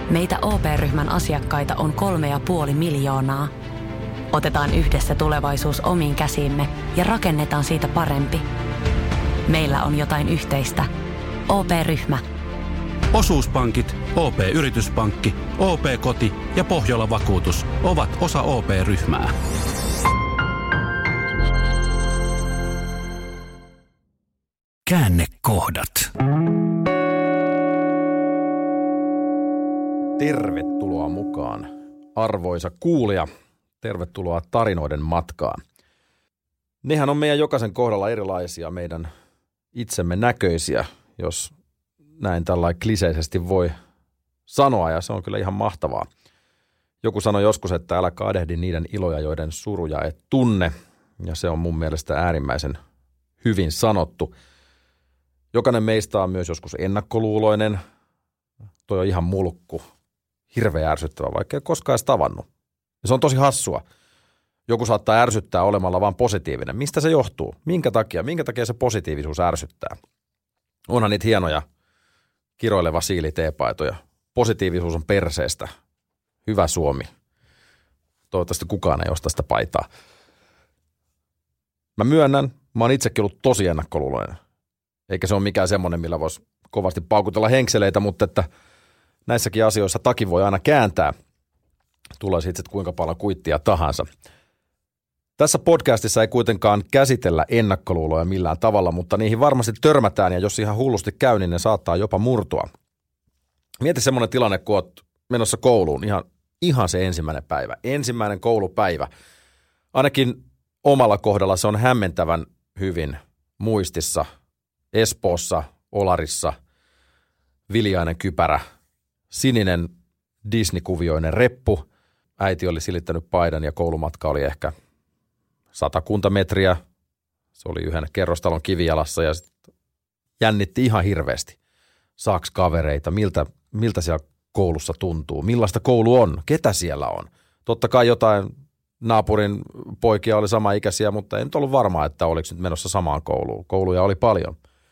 Meitä OP-ryhmän asiakkaita on 3,5 miljoonaa. Otetaan yhdessä tulevaisuus omiin käsiimme ja rakennetaan siitä parempi. Meillä on jotain yhteistä. OP-ryhmä. Osuuspankit, OP-yrityspankki, OP-koti ja Pohjola-vakuutus ovat osa OP-ryhmää. Käännekohdat. Tervetuloa mukaan, arvoisa kuulija. Tervetuloa tarinoiden matkaan. Nehän on meidän jokaisen kohdalla erilaisia, meidän itsemme näköisiä, jos näin tällainen kliseisesti voi sanoa, ja se on kyllä ihan mahtavaa. Joku sanoi joskus, että älä kadehdi niiden iloja, joiden suruja et tunne, ja se on mun mielestä äärimmäisen hyvin sanottu. Jokainen meistä on myös joskus ennakkoluuloinen. Toi on ihan mulkku, hirveän ärsyttävä, vaikka ei koskaan edes tavannut. Ja se on tosi hassua. Joku saattaa ärsyttää olemalla vaan positiivinen. Mistä se johtuu? Minkä takia se positiivisuus ärsyttää? Onhan niitä hienoja kiroileva siili-teepaitoja. Positiivisuus on perseestä. Hyvä Suomi. Toivottavasti kukaan ei osta sitä paitaa. Mä myönnän, mä oon itsekin ollut tosi ennakkoluuloinen. Eikä se ole mikään semmoinen, millä voisi kovasti paukutella henkseleitä, mutta että näissäkin asioissa takin voi aina kääntää. Tulee sitten kuinka paljon kuittia tahansa. Tässä podcastissa ei kuitenkaan käsitellä ennakkoluuloja millään tavalla, mutta niihin varmasti törmätään, ja jos ihan hullusti käy, niin ne saattaa jopa murtua. Mieti semmoinen tilanne, kun oot menossa kouluun, ihan se ensimmäinen päivä. Ensimmäinen koulupäivä. Ainakin omalla kohdalla se on hämmentävän hyvin muistissa. Espoossa, Olarissa, viljainen kypärä, sininen Disney-kuvioinen reppu. Äiti oli silittänyt paidan ja koulumatka oli ehkä 100 metriä. Se oli yhden kerrostalon kivijalassa ja jännitti ihan hirveästi. Saaks kavereita, miltä siellä koulussa tuntuu, millaista koulu on, ketä siellä on. Totta kai jotain naapurin poikia oli samaikäisiä, mutta ei nyt ollut varmaa, että oliko nyt menossa samaan kouluun. Kouluja oli paljon.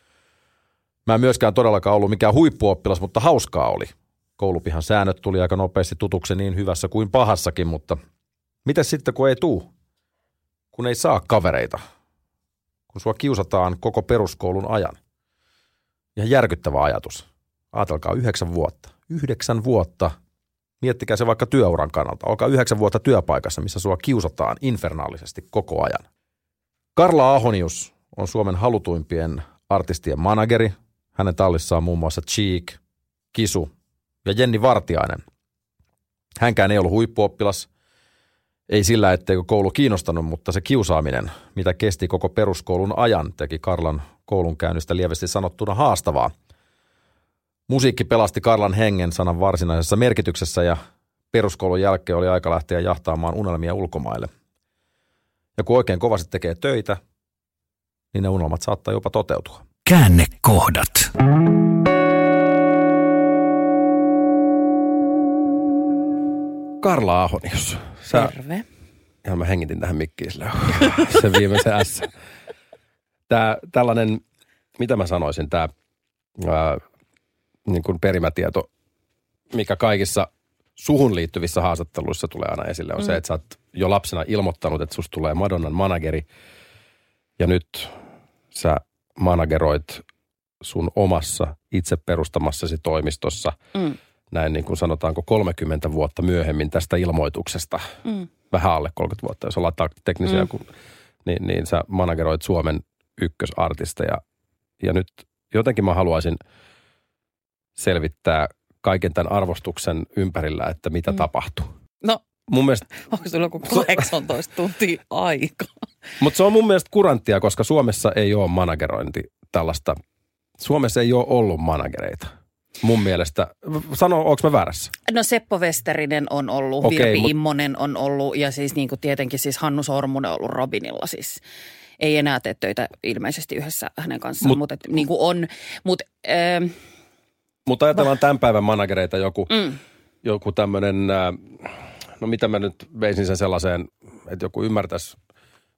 Mä en myöskään todellakaan ollut mikään huippuoppilas, mutta hauskaa oli. Koulupihan säännöt tuli aika nopeasti tutuksi niin hyvässä kuin pahassakin, mutta mitäs sitten kun ei tuu? Kun ei saa kavereita? Kun sua kiusataan koko peruskoulun ajan? Ihan järkyttävä ajatus. Ajatelkaa 9 vuotta. 9 vuotta. Miettikää se vaikka työuran kannalta. Olkaa 9 vuotta työpaikassa, missä sua kiusataan infernaalisesti koko ajan. Karla Ahonius on Suomen halutuimpien artistien manageri. Hänen tallissaan on muun muassa Cheek, Kisu ja Jenni Vartiainen. Hänkään ei ollut huippuoppilas. Ei sillä, etteikö koulu kiinnostanut, mutta se kiusaaminen, mitä kesti koko peruskoulun ajan, teki Karlan koulunkäynnistä lievästi sanottuna haastavaa. Musiikki pelasti Karlan hengen sanan varsinaisessa merkityksessä ja peruskoulun jälkeen oli aika lähteä jahtaamaan unelmia ulkomaille. Ja kun oikein kovasti tekee töitä, niin ne unelmat saattaa jopa toteutua. Käännekohdat. Karla Ahonius. Terve. Ihan mä hengitin tähän mikkiin sillä. Se viimeisen S. Tällainen, mitä mä sanoisin, niin kuin perimätieto, mikä kaikissa suhun liittyvissä haastatteluissa tulee aina esille, on se, että sä oot jo lapsena ilmoittanut, että susta tulee Madonnan manageri. Ja nyt sä manageroit sun omassa itse perustamassasi toimistossa, näin niin kuin sanotaanko 30 vuotta myöhemmin tästä ilmoituksesta, vähän alle 30 vuotta, jos ollaan teknisiä, niin sä manageroit Suomen ykkösartisteja. Ja nyt jotenkin mä haluaisin selvittää kaiken tämän arvostuksen ympärillä, että mitä tapahtuu. No, mun mielestä, onko sulla joku 18 tuntia aikaa? Mutta se on mun mielestä kuranttia, koska Suomessa ei ole managerointi tällaista. Suomessa ei ole ollut managereita. Mun mielestä. Sano, onko mä väärässä? No Seppo Westerinen on ollut, Virpi Immonen on ollut ja siis niin kuin tietenkin siis Hannu Sormunen on ollut Robinilla siis. Ei enää tee töitä ilmeisesti yhdessä hänen kanssaan, mutta niin kuin on. Mutta ajatellaan tämän päivän managereita joku tämmöinen, no mitä mä nyt veisin sen sellaiseen, että joku ymmärtäisi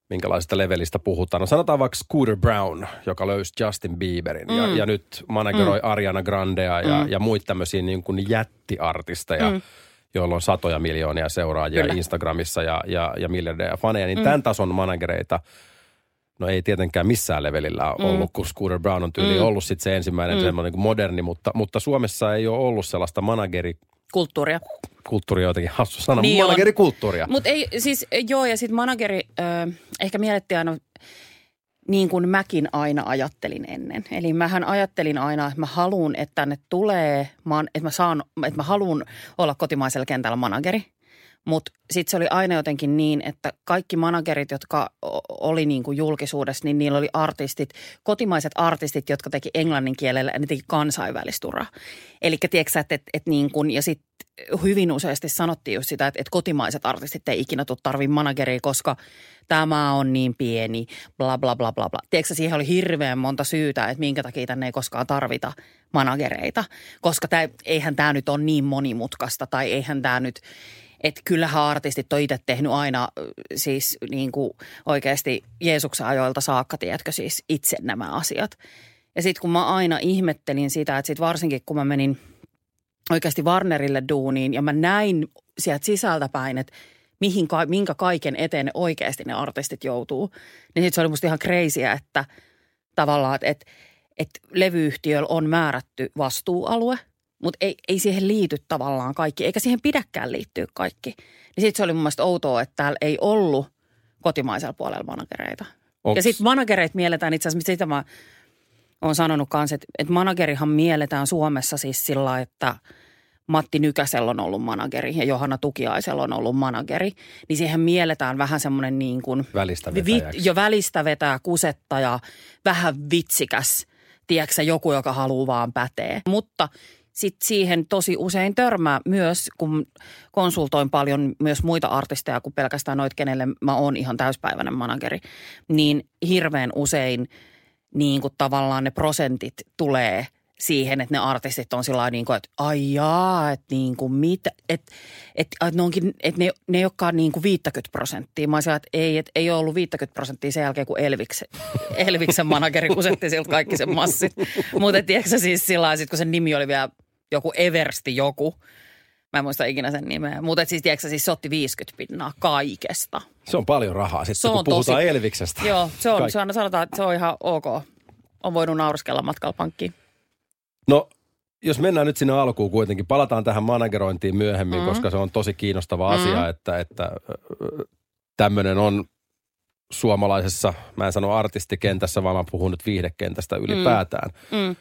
minkälaisesta levelistä puhutaan. No sanotaan vaikka Scooter Braun, joka löysi Justin Bieberin ja nyt manageroi Ariana Grandea ja muita tämmöisiä niin kuin jättiartisteja, joilla on satoja miljoonia seuraajia Instagramissa ja miljardeja faneja. Niin tämän tason managereita, no ei tietenkään missään levelillä ollut, kun Scooter Braun on tyyli ollut sitten se ensimmäinen semmoinen niin moderni, mutta Suomessa ei ole ollut sellaista kulttuuria. Kulttuuri on jotenkin hassu sana, niin managerikulttuuria. Mutta ei, siis joo, ja sitten manageri ehkä miellettiin aina niin kuin mäkin aina ajattelin ennen. Eli mähän ajattelin aina, että mä haluun, että tänne tulee, että mä haluun olla kotimaisella kentällä manageri. Mutta sitten se oli aina jotenkin niin, että kaikki managerit, jotka oli niin kuin julkisuudessa, niin niillä oli kotimaiset artistit, jotka teki englannin kielellä ja ne teki kansainvälisturaa. Eli tiedätkö että niin kuin, ja sitten hyvin useasti sanottiin just sitä, että kotimaiset artistit ei ikinä tarvitse manageria, koska tämä on niin pieni, bla bla bla bla bla. Tiedätkö siihen oli hirveän monta syytä, että minkä takia tänne ei koskaan tarvita managereita, koska eihän tämä nyt ole niin monimutkaista tai eihän tämä nyt... Että kyllähän artistit on itse tehnyt aina siis niin kuin oikeasti Jeesuksen ajoilta saakka, tiedätkö, siis itse nämä asiat. Ja sitten kun mä aina ihmettelin sitä, että sitten varsinkin kun mä menin oikeasti Warnerille duuniin ja mä näin sieltä sisältäpäin, että minkä kaiken eteen oikeasti ne artistit joutuu, niin sitten se oli musta ihan crazyä, että tavallaan, että levyyhtiöllä on määrätty vastuualue. Mutta ei siihen liity tavallaan kaikki, eikä siihen pidäkään liittyä kaikki. Niin sitten se oli mun mielestä outoa, että täällä ei ollut kotimaisella puolella managereita. Ja sitten managereita mielletään itse asiassa, sitä mä oon sanonut kanssa, että managerihan mielletään Suomessa siis sillä, että Matti Nykäsellä on ollut manageri ja Johanna Tukiaisella on ollut manageri. Niin siihen mielletään vähän semmoinen niin kuin... Välistä vetää, kusettaja, vähän vitsikäs, tiedätkö joku, joka haluaa vaan pätee. Mutta... Sitten siihen tosi usein törmää myös, kun konsultoin paljon myös muita artisteja kuin pelkästään noita, kenelle mä oon ihan täyspäiväinen manageri, niin hirveän usein niin kuin tavallaan ne prosentit tulee siihen, että ne artistit on sillä niin kuin, että ai jaa, että niin kuin mitä, että ne ei olekaan niin kuin 50%. Mä olisin, että ei ole ollut 50% sen jälkeen, kun Elviksen manageri kusetti siltä kaikki sen massit. Mutta tiedätkö siis sillä lailla, kun sen nimi oli vielä joku Eversti joku. Mä en muista ikinä sen nimeä. Mutta siis tiedätkö, siis se otti 50% kaikesta. Se on paljon rahaa sitten, kun puhutaan Elviksestä. Joo, sanotaan, että se on ihan ok. On voinut nauriskella matkalla pankkiin. No, jos mennään nyt sinne alkuun kuitenkin, palataan tähän managerointiin myöhemmin, koska se on tosi kiinnostava asia, että tämmöinen on suomalaisessa, mä en sano artistikentässä, vaan mä puhun nyt viihdekentästä ylipäätään.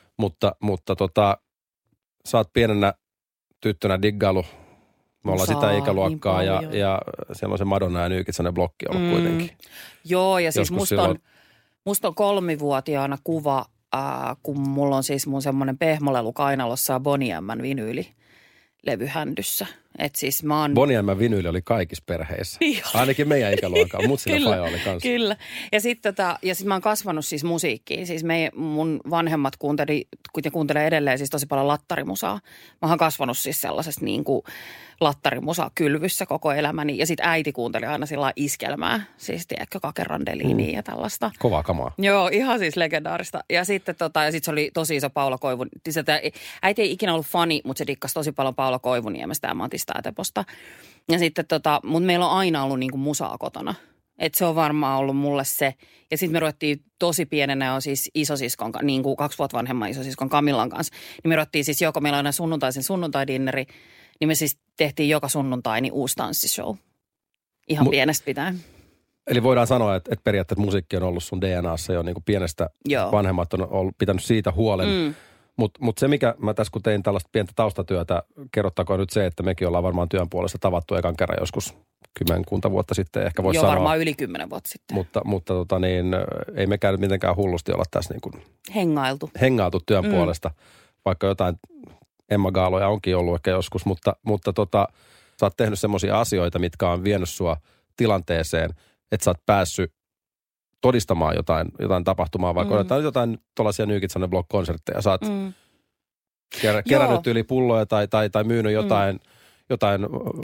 Mutta sä oot pienenä tyttönä diggailu. Me ollaan sitä ikäluokkaa niin ja siellä on se Madonna ja Nykitsonen blokki ollut kuitenkin. Joo, ja siis musta on 3-vuotiaana kuva, kun mulla on siis mun semmoinen pehmolelu kainalossa ja Bonnie M. vinyyli levyhändyssä. Että siis mä oon... Bonnie M. vinyyli oli kaikissa perheissä. Ainakin meidän ikäluokalla, mut sillä faija oli kanssa. Kyllä. Ja sitten mä oon kasvanut siis musiikkiin. Siis mun vanhemmat kuuntelee edelleen siis tosi paljon lattarimusaa. Mä oon kasvanut siis sellaisesta niin kuin lattarimusaa kylvyssä koko elämäni. Ja sitten äiti kuunteli aina sillä iskelmää. Siis tiedätkö, Kakerandeliiniä ja tällaista. Kovaa kamaa. Joo, ihan siis legendaarista. Ja sitten se oli tosi iso Paula Koivun. Äiti ei ikinä ollut fani, mutta se dikkasi tosi paljon Paula Koivuniemestä ja Matista ja Teposta. Ja sitten mutta meillä on aina ollut niinku musaa kotona. Että se on varmaan ollut mulle se. Ja sitten me ruvettiin tosi pienenä on siis isosiskon, niin kuin 2 vuotta vanhemman isosiskon Camillan kanssa. Niin me ruvettiin siis meillä on aina sunnuntai-dinneri, niin me siis tehtiin joka sunnuntai niin uusi tanssishow. Ihan pienestä pitäen. Eli voidaan sanoa, että periaatteessa musiikki on ollut sun DNAssa jo niin kuin pienestä. Joo. Vanhemmat on pitänyt siitä huolen. Mutta se, mikä mä tässä kun tein tällaista pientä taustatyötä, kerrottakoon nyt se, että mekin ollaan varmaan työn puolesta tavattu ekan kerran joskus 10 vuotta sitten, ehkä voisi sanoa. Joo, varmaan yli 10 vuotta sitten. Mutta ei mekään nyt mitenkään hullusti olla tässä niin kuin hengailtu työn puolesta, vaikka jotain Emma Gaaloja onkin ollut ehkä joskus, mutta sä oot tehnyt semmoisia asioita, mitkä on vienyt sua tilanteeseen, että sä oot päässyt todistamaan jotain tapahtumaa, vaikka jotain tuollaisia Nykitsonen Block-konsertteja. Sä oot kerännyt yli pulloja tai myynyt jotain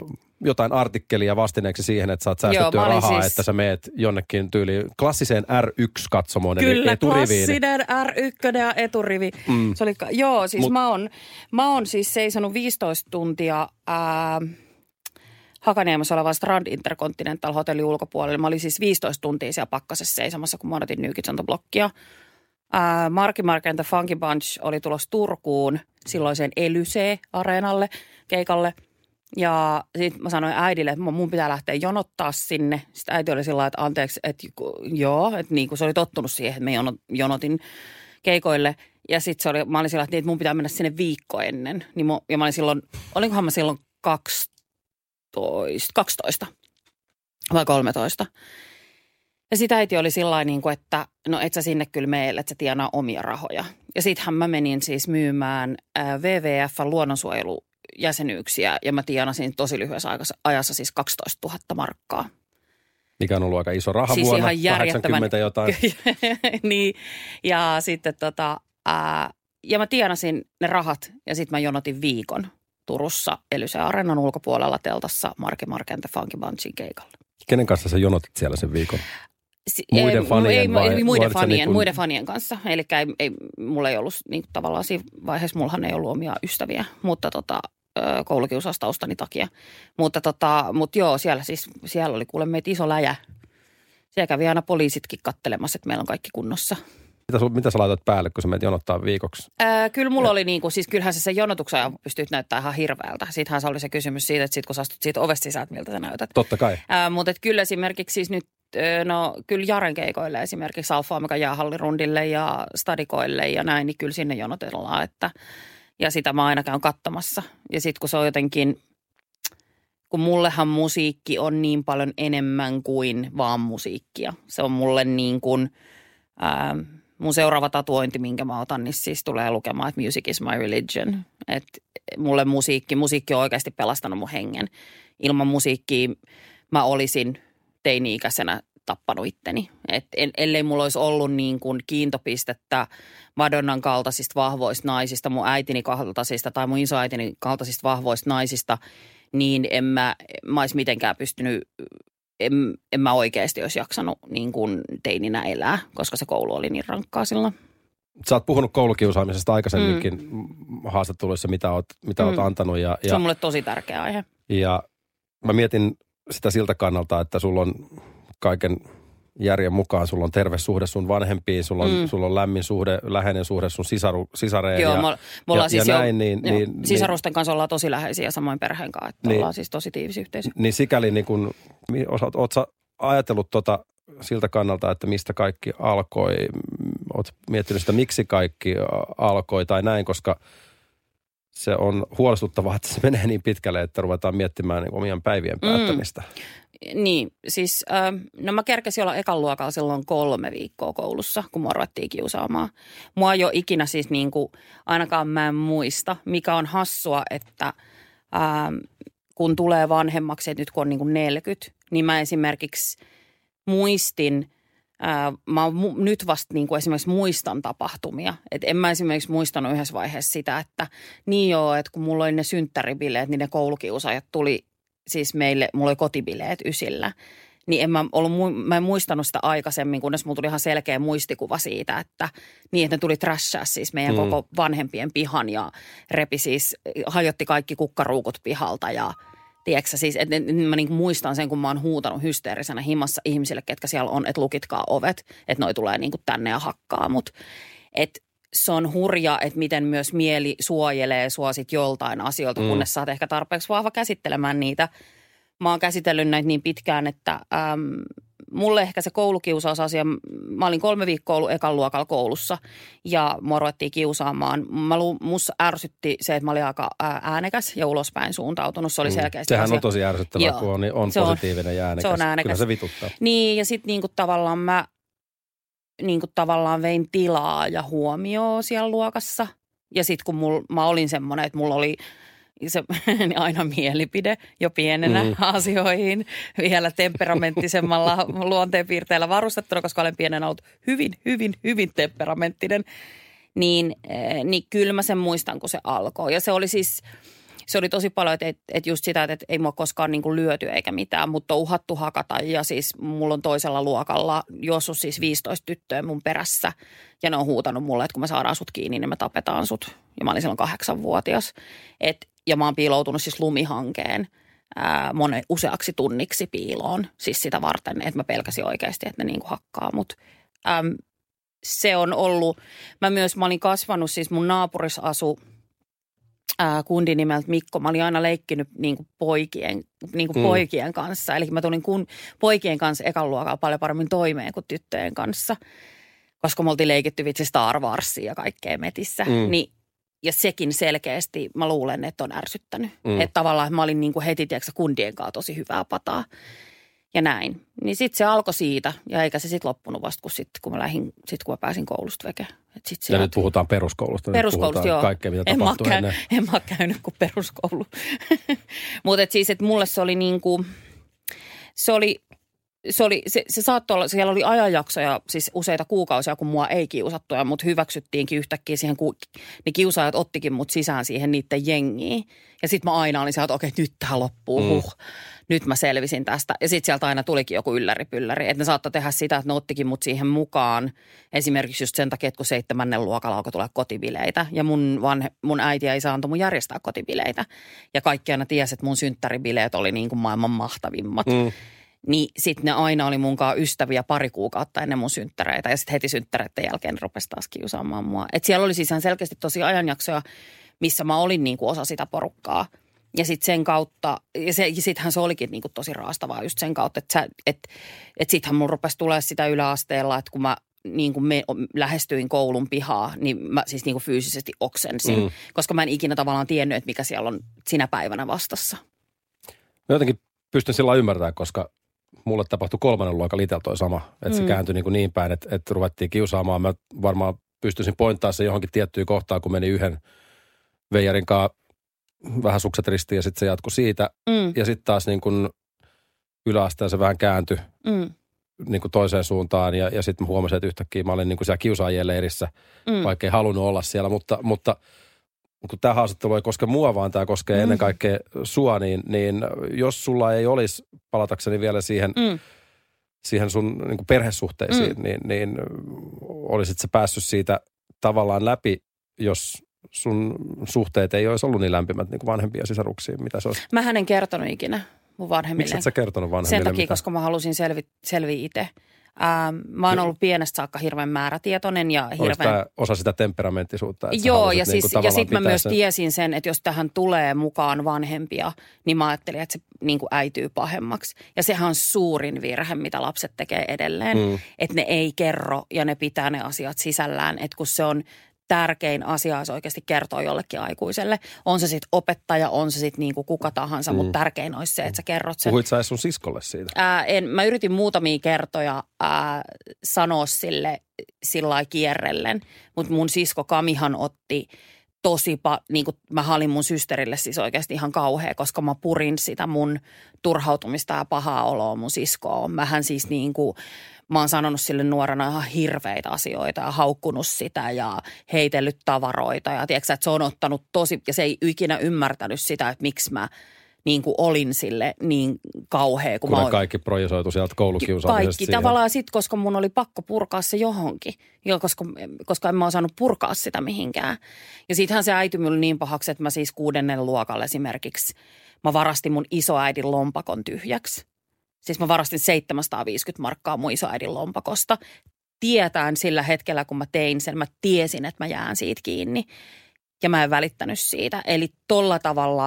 jotain artikkelia vastineeksi siihen, että saat säästettyä rahaa, siis että sä meet jonnekin tyyliin klassiseen R1-katsomoon, kyllä, eli eturiviin. Klassinen R1 ja eturivi. Se oli, siis mä oon siis seisonut 15 tuntia Hakaniemessä oleva Strand Intercontinental hotellin ulkopuolella. Mä olin siis 15 tuntia siellä pakkasessa seisomassa, kun mä odotin New Kids on the Blockia. Marky Mark and the Funky Bunch oli tulossa Turkuun silloiseen Elysee-areenalle keikalle. Ja sitten mä sanoin äidille, että mun pitää lähteä jonottaa sinne. Sitten äiti oli sillä lailla, että anteeksi, että joo, että niin kuin se oli tottunut siihen, että mä jonotin keikoille. Ja sitten mä olin sillä lailla, että mun pitää mennä sinne viikko ennen. Ja mä olin silloin, olinkohan mä silloin 12 vai 13. Ja sit äiti oli sillain niin kuin, että no et sä sinne kyllä meille, että sä tienaa omia rahoja. Ja sittenhän mä menin siis myymään WWF:n luonnonsuojelujäsenyyksiä ja mä tienasin tosi lyhyessä ajassa siis 12 000 markkaa. Mikä on ollut aika iso raha siis vuonna, ihan järjettömän 80 jotain. niin, ja sitten ja mä tienasin ne rahat ja sitten mä jonotin viikon Turussa Elysee-areenan ulkopuolella teltassa Marky Mark and the Funky Bunchin keikalle. Kenen kanssa sä jonotit siellä sen viikon? Muiden fanien vai? Muiden fanien kanssa. Eli mulla ei ollut niin tavallaan siinä vaiheessa, mullahan ei ollut omia ystäviä, mutta koulukiusaustaustani takia. Mutta joo, siellä oli kuule meitä iso läjä. Siellä kävi aina poliisitkin kattelemassa, että meillä on kaikki kunnossa. Mitä sä laitat päälle, kun sä menet jonottaa viikoksi? Kyllä mulla oli siis kyllähän se jonotuksen ajan pystyt näyttää ihan hirveältä. Siitähän se oli se kysymys siitä, että kun sä astut siitä ovesta sisään, miltä sä näytät. Totta kai. Mutta kyllä esimerkiksi siis nyt, kyllä Jaren keikoille esimerkiksi Alfa Omega jäähallirundille ja stadikoille ja näin, niin kyllä sinne jonotellaan, ja sitä mä aina käyn katsomassa. Ja sitten kun se on jotenkin, kun mullehan musiikki on niin paljon enemmän kuin vaan musiikkia. Se on mulle niin kuin mun seuraava tatuointi, minkä mä otan, niin siis tulee lukemaan, että music is my religion. Että mulle musiikki on oikeasti pelastanut mun hengen. Ilman musiikkia mä olisin teini-ikäisenä tappanut itteni. Että ellei mulla olisi ollut niin kuin kiintopistettä Madonnan kaltaisista vahvoista naisista, mun äitini kaltaisista tai mun isoäitini kaltaisista vahvoista naisista, niin en mä olisi mitenkään pystynyt, en mä oikeasti olisi jaksanut niin kuin teininä elää, koska se koulu oli niin rankkaa silloin. Sä oot puhunut koulukiusaamisesta aikaisemminkin haastatteluissa, mitä oot antanut. Se on mulle tosi tärkeä aihe. Ja mä mietin sitä siltä kannalta, että sulla on kaiken järjen mukaan, sulla on terve suhde sun vanhempiin, sulla on lämmin suhde, läheinen suhde sun sisareen. Joo, ja näin. Niin, sisarusten kanssa ollaan tosi läheisiä samoin perheen kanssa, että ollaan siis tosi tiivisi yhteisö. Niin sikäli niin kun, oot sä ajatellut siltä kannalta, että mistä kaikki alkoi, oot miettinyt sitä, miksi kaikki alkoi tai näin, koska se on huolestuttavaa, että se menee niin pitkälle, että ruvetaan miettimään niin omien päivien päättämistä. Niin, siis mä kerkesin olla ekan luokalla silloin 3 viikkoa koulussa, kun mua ruvettiin kiusaamaan. Mua ei ole ikinä siis niin kuin, ainakaan mä en muista, mikä on hassua, että kun tulee vanhemmaksi, että nyt kun on niin kuin 40, niin mä esimerkiksi muistin, mä nyt vasta niin kuin esimerkiksi muistan tapahtumia. Että en mä esimerkiksi muistanut yhdessä vaiheessa sitä, että niin joo, että kun mulla oli ne synttäribileet, niin ne koulukiusaajat tuli siis mulla oli kotibileet ysillä. Niin mä en muistanut sitä aikaisemmin, kunnes mulla tuli ihan selkeä muistikuva siitä, että ne tuli trashaa siis meidän koko vanhempien pihan ja hajotti kaikki kukkaruukut pihalta ja tiedätkö siis, että mä niin muistan sen, kun mä oon huutanut hysteerisenä himassa ihmisille, ketkä siellä on, että lukitkaa ovet, että noi tulee niin kuin tänne ja hakkaa mut. Että se on hurja, että miten myös mieli suojelee sua sit joltain asioilta, kunnes sä oot ehkä tarpeeksi vahva käsittelemään niitä. Mä oon käsitellyt näitä niin pitkään, että mulle ehkä se koulukiusausasia, mä olin 3 viikkoa ollut ekan luokalla koulussa ja mua ruvettiin kiusaamaan. Musta ärsytti se, että mä olin aika äänekäs ja ulospäin suuntautunut. Se oli selkeästi sehän asia. on tosi ärsyttävää, kun on positiivinen ja äänekäs. Se on äänekäs. Kyllä se vituttaa. Niin ja sitten niinku tavallaan mä tavallaan vein tilaa ja huomioon siellä luokassa. Ja sitten kun mä olin semmoinen, että mulla oli se aina mielipide jo pienenä asioihin, vielä temperamenttisemmalla luonteenpiirteellä varustettuna, koska olen pienenä ollut hyvin temperamenttinen, niin kyllä mä sen muistan, kun se alkoi. Ja se oli siis, se oli tosi paljon, että just sitä, että ei mua koskaan niin kuin lyöty eikä mitään, mutta on uhattu hakata. Ja siis mulla on toisella luokalla juossut siis 15 tyttöä mun perässä. Ja ne on huutanut mulle, että kun me saadaan sut kiinni, niin me tapetaan sut. Ja mä olin silloin 8-vuotias. Ja mä oon piiloutunut siis lumihankeen useaksi tunniksi piiloon. Siis sitä varten, että mä pelkäsin oikeasti, että ne niin kuin hakkaa mut. Se on ollut, mä olin kasvanut, siis mun naapurissa asu kundi nimeltä Mikko. Mä olin aina leikkinyt poikien kanssa. Eli mä tulin poikien kanssa ekan luokalla paljon paremmin toimeen kuin tyttöjen kanssa. Koska me oltiin leikitty vitsi Star Warsia ja kaikkea metissä. Ja sekin selkeästi mä luulen, että on ärsyttänyt. Että tavallaan mä olin niin kuin heti kundien kanssa tosi hyvää pataa. Ja näin. Niin sitten se alkoi siitä, ja eikä se sitten loppunut vasta, kun mä pääsin koulusta veke. Ja nyt puhutaan peruskoulusta. Peruskoulusta, joo. Kaikkea, mitä tapahtui ennen. En mä käynyt kuin peruskoulu. Mutta siis, että mulle se oli niin kuin, se saattoi olla, siellä oli ajanjaksoja, siis useita kuukausia, kun mua ei kiusattu, ja mut hyväksyttiinkin yhtäkkiä siihen, kun ne kiusaajat ottikin mut sisään siihen niiden jengiin. Ja sit mä aina olin sieltä, että okei, nyt tää loppuu, nyt mä selvisin tästä. Ja sit sieltä aina tulikin joku ylläripylläri, että ne saattoi tehdä sitä, että ne ottikin mut siihen mukaan. Esimerkiksi just sen takia, että kun 7. luokalla alkoi tulla kotibileitä, ja mun äiti ei saanut mun järjestää kotibileitä. Ja kaikki aina tiesi, että mun synttäribileet oli niin kuin maailman mahtavimmat. Niin sitten ne aina oli munkaan ystäviä pari kuukautta ennen mun synttäreitä. Ja sitten heti synttäreiden jälkeen rupesi taas kiusaamaan mua. Et siellä oli siis ihan selkeästi tosi ajanjaksoja, missä mä olin niinku osa sitä porukkaa. Ja sitten sen kautta, ja sittenhän se olikin niinku tosi raastavaa just sen kautta, että sittenhän mun rupesi tulee sitä yläasteella, että kun mä niinku lähestyin koulun pihaa, niin mä siis niinku fyysisesti oksensin. Koska mä en ikinä tavallaan tiennyt, että mikä siellä on sinä päivänä vastassa. Mä jotenkin pystyn sillä ymmärtämään, koska mulle tapahtui 3. luokan itellä toi sama. Että se kääntyi niin päin, että ruvettiin kiusaamaan. Mä varmaan pystyisin pointtaa se johonkin tiettyyn kohtaan, kun meni yhden veijarin kanssa vähän sukset ristiin ja sitten se jatkui siitä. Ja sitten taas niin kuin yläasteen se vähän kääntyi niin kuin toiseen suuntaan. Ja sitten mä huomasin, että yhtäkkiä mä olin niin kuin siellä kiusaajien leirissä, vaikka ei halunnut olla siellä. Mutta kun tämä haastattelu ei koske mua, vaan tämä koskee ennen kaikkea sua, niin jos sulla ei olisi, palatakseni vielä siihen sun niin kuin perhesuhteisiin, niin olisit sä päässyt siitä tavallaan läpi, jos sun suhteet ei olisi ollut niin lämpimät niin kuin vanhempia sisaruksiin, mitä se olisi? Mähän en kertonut ikinä mun vanhemmille. Miksi et sä kertonut vanhemmille? Sen takia, koska mä halusin selviä itse. Mä oon ollut pienestä saakka hirveän määrätietoinen ja hirveän... Oliko tämä osa sitä temperamenttisuutta? Joo, ja sitten mä myös tiesin sen, että jos tähän tulee mukaan vanhempia, niin mä ajattelin, että se niin kuin äityy pahemmaksi. Ja sehän on suurin virhe, mitä lapset tekee edelleen, että ne ei kerro ja ne pitää ne asiat sisällään, että kun se on tärkein asia olisi oikeasti kertoa jollekin aikuiselle. On se sitten opettaja, on se sitten niinku kuka tahansa, mutta tärkein olisi se, että sä kerrot sen. Puhuit sä sun siskolle siitä? Mä yritin muutamia kertoja sanoa sille sillä kierrellen, mutta mun sisko Kamihan otti niin kuin mä olin mun systerille siis oikeasti ihan kauhea, koska mä purin sitä mun turhautumista ja pahaa oloa mun siskoon. Mähän siis niin kuin, mä oon sanonut sille nuorena ihan hirveitä asioita ja haukkunut sitä ja heitellyt tavaroita. Ja tiedätkö, että se on ottanut tosi, ja se ei ikinä ymmärtänyt sitä, että miksi mä niin kuin olin sille niin kauhea. Kun ne kaikki projisoitu sieltä koulukiusaamisesta kaikki siihen. Tavallaan sitten, koska mun oli pakko purkaa se johonkin, koska en mä osannut purkaa sitä mihinkään. Ja siitähän se äityi minulle niin pahaksi, että mä siis 6. luokalla esimerkiksi, mä varastin mun isoäidin lompakon tyhjäksi. Siis mä varastin 750 markkaa mun isoäidin lompakosta. Tietään sillä hetkellä, kun mä tein sen, mä tiesin, että mä jään siitä kiinni. Ja mä en välittänyt siitä. Eli tolla tavalla...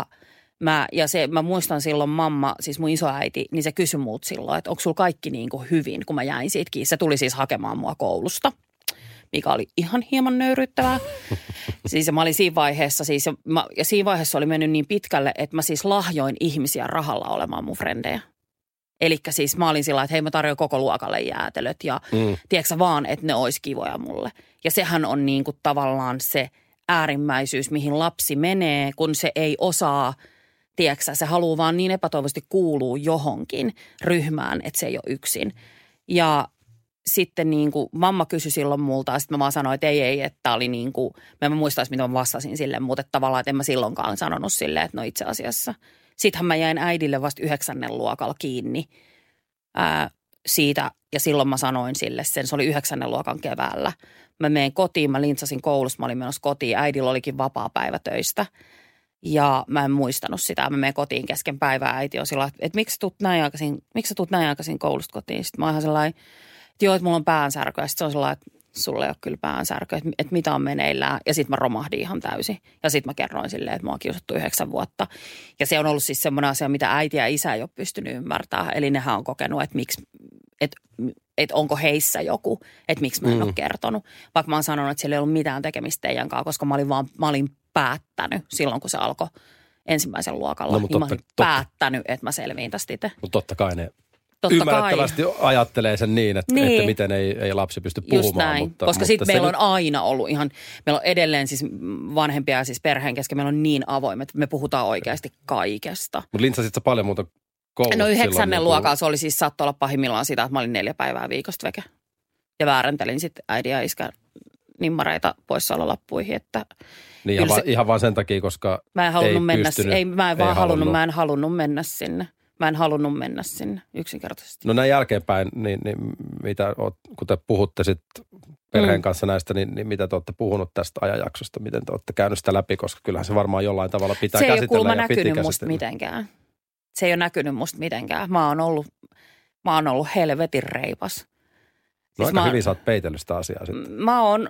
Mä muistan silloin mamma, siis mun isoäiti, niin se kysyi muut silloin, että onko sulla kaikki niin kuin hyvin, kun mä jäin siitä kiinni. Se tuli siis hakemaan mua koulusta, mikä oli ihan hieman nöyryyttävää. Siis mä olin siinä vaiheessa, ja siinä vaiheessa oli mennyt niin pitkälle, että mä siis lahjoin ihmisiä rahalla olemaan mun frendejä. Elikkä siis mä olin sillä, että hei mä tarjoan koko luokalle jäätelöt ja tiedätkö vaan, että ne olisi kivoja mulle. Ja sehän on niin kuin tavallaan se äärimmäisyys, mihin lapsi menee, kun se ei osaa... Tiedätkö, se haluaa vaan niin epätoivoisesti kuuluu johonkin ryhmään, että se ei ole yksin. Ja sitten niin kuin mamma kysyi silloin multa ja sitten mä vaan sanoin, että ei, että oli niin kuin, mä en muistaisi, mitä mä vastasin sille, mutta tavallaan, että en mä silloinkaan sanonut silleen, että no itse asiassa. Sittenhän mä jäin äidille vasta 9. luokalla kiinni siitä ja silloin mä sanoin sille sen, se oli 9. luokan keväällä. Mä menen kotiin, mä lintsasin koulusta, mä olin menossa kotiin, äidillä olikin vapaa päivä töistä. Ja mä en muistanut sitä. Mä menen kotiin kesken päivää. Äiti on sillä, että miksi sä tuut näin aikaisin koulusta kotiin? Sitten mä oon ihan sellainen, että joo, että mulla on päänsärky. Ja sitten se on sellainen, että sulla ei ole kyllä päänsärky, että mitä on meneillään. Ja sitten mä romahdin ihan täysin. Ja sitten mä kerroin silleen, että mä oon kiusattu 9 vuotta. Ja se on ollut siis semmoinen asia, mitä äiti ja isä ei ole pystynyt ymmärtämään. Eli nehän on kokenut, että miksi, että onko heissä joku, että miksi mä en ole kertonut. Vaikka mä oon sanonut, että siellä ei ollut mitään tekemistä teidän kanssa, koska mä olin päättänyt silloin, kun se alkoi ensimmäisen luokalla. No, niin mä olin päättänyt, että mä selviin tästä itse. Mutta totta kai ne ymmärrettävästi ajattelee sen niin, että miten ei lapsi pysty puhumaan. Just näin, koska sitten meillä on aina ollut meillä on edelleen siis vanhempia siis perheen kesken, meillä on niin avoimet, me puhutaan oikeasti kaikesta. Mutta lintsasit sä paljon muuta koulusta? No 9. luokalla se oli siis saattoi olla pahimmillaan sitä, että mä olin 4 päivää viikosta veke. Ja väärentelin sitten äidin ja iskän nimmareita poissaololappuihin, että niin ihan vaan sen takia, koska mä en halunnut mä en halunnut mennä sinne. Mä en halunnut mennä sinne yksinkertaisesti. No näin jälkeenpäin, niin mitä kun te puhutte sitten perheen kanssa näistä, niin mitä te olette puhunut tästä ajanjaksosta? Miten te olette käynyt sitä läpi, koska kyllähän se varmaan jollain tavalla pitää käsitellä. Se ei ole kuulemma näkynyt musta mitenkään. Se ei ole näkynyt musta mitenkään. Mä oon ollut helvetin reipas. No siis aika hyvin sä oot peitellyt sitä asiaa sitten.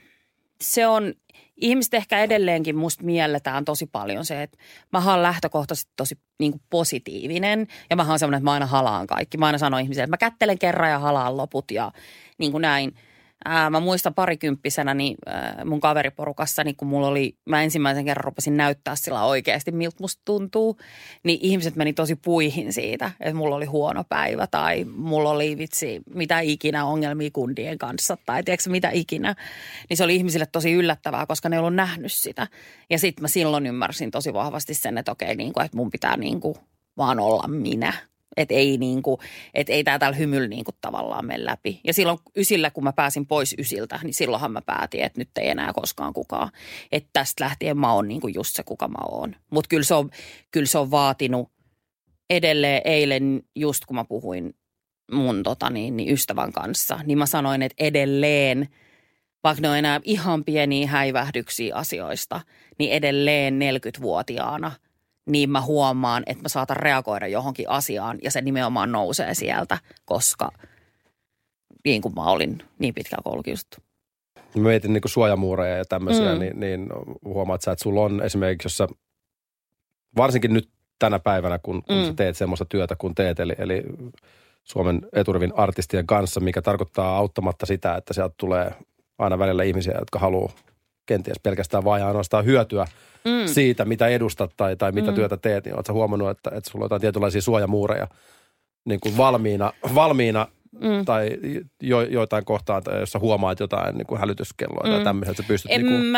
Ihmiset ehkä edelleenkin musta mielletään tosi paljon se, että mä oon lähtökohtaisesti tosi niin kuin positiivinen ja mä oon semmoinen, että mä aina halaan kaikki. Mä aina sanon ihmisille, että mä kättelen kerran ja halaan loput ja niin kuin näin. Mä muistan parikymppisenä niin mun kaveriporukassa, niin kun mä ensimmäisen kerran rupesin näyttää sillä oikeasti, miltä musta tuntuu, niin ihmiset meni tosi puihin siitä, että mulla oli huono päivä tai mulla oli mitä ikinä ongelmia kundien kanssa tai tiedätkö mitä ikinä. Niin se oli ihmisille tosi yllättävää, koska ne ei ollut nähnyt sitä. Ja sitten mä silloin ymmärsin tosi vahvasti sen, että okei, niin kuin, että mun pitää niin kuin vaan olla minä. Että ei tää täällä hymyllä niinku tavallaan mene läpi. Ja silloin ysillä, kun mä pääsin pois ysiltä, niin silloinhan mä päätin, että nyt ei enää koskaan kukaan. Että tästä lähtien mä oon niinku just se, kuka mä oon. Mutta kyllä se on vaatinut edelleen eilen, just kun mä puhuin mun niin ystävän kanssa, niin mä sanoin, että edelleen, vaikka ne on enää ihan pieniä häivähdyksiä asioista, niin edelleen 40-vuotiaana – niin mä huomaan, että mä saatan reagoida johonkin asiaan ja se nimenomaan nousee sieltä, koska niin kuin mä olin niin pitkään koulukiusattu. Mä mietin niin kuin suojamuureja ja tämmöisiä, niin huomaat sä, että sulla on esimerkiksi, jos sä, varsinkin nyt tänä päivänä, kun sä teet semmoista työtä kun teet, eli Suomen eturivin artistien kanssa, mikä tarkoittaa auttamatta sitä, että sieltä tulee aina välillä ihmisiä, jotka haluaa kenties pelkästään vaan ja ainoastaan hyötyä siitä, mitä edustat tai mitä työtä teet, niin ootko sä huomannut, että sulla on jotain tietynlaisia suojamuureja niin kuin valmiina tai joitain kohtaan, jossa huomaat jotain niin kuin hälytyskelloa tai tämmöisiä, että sä pystyt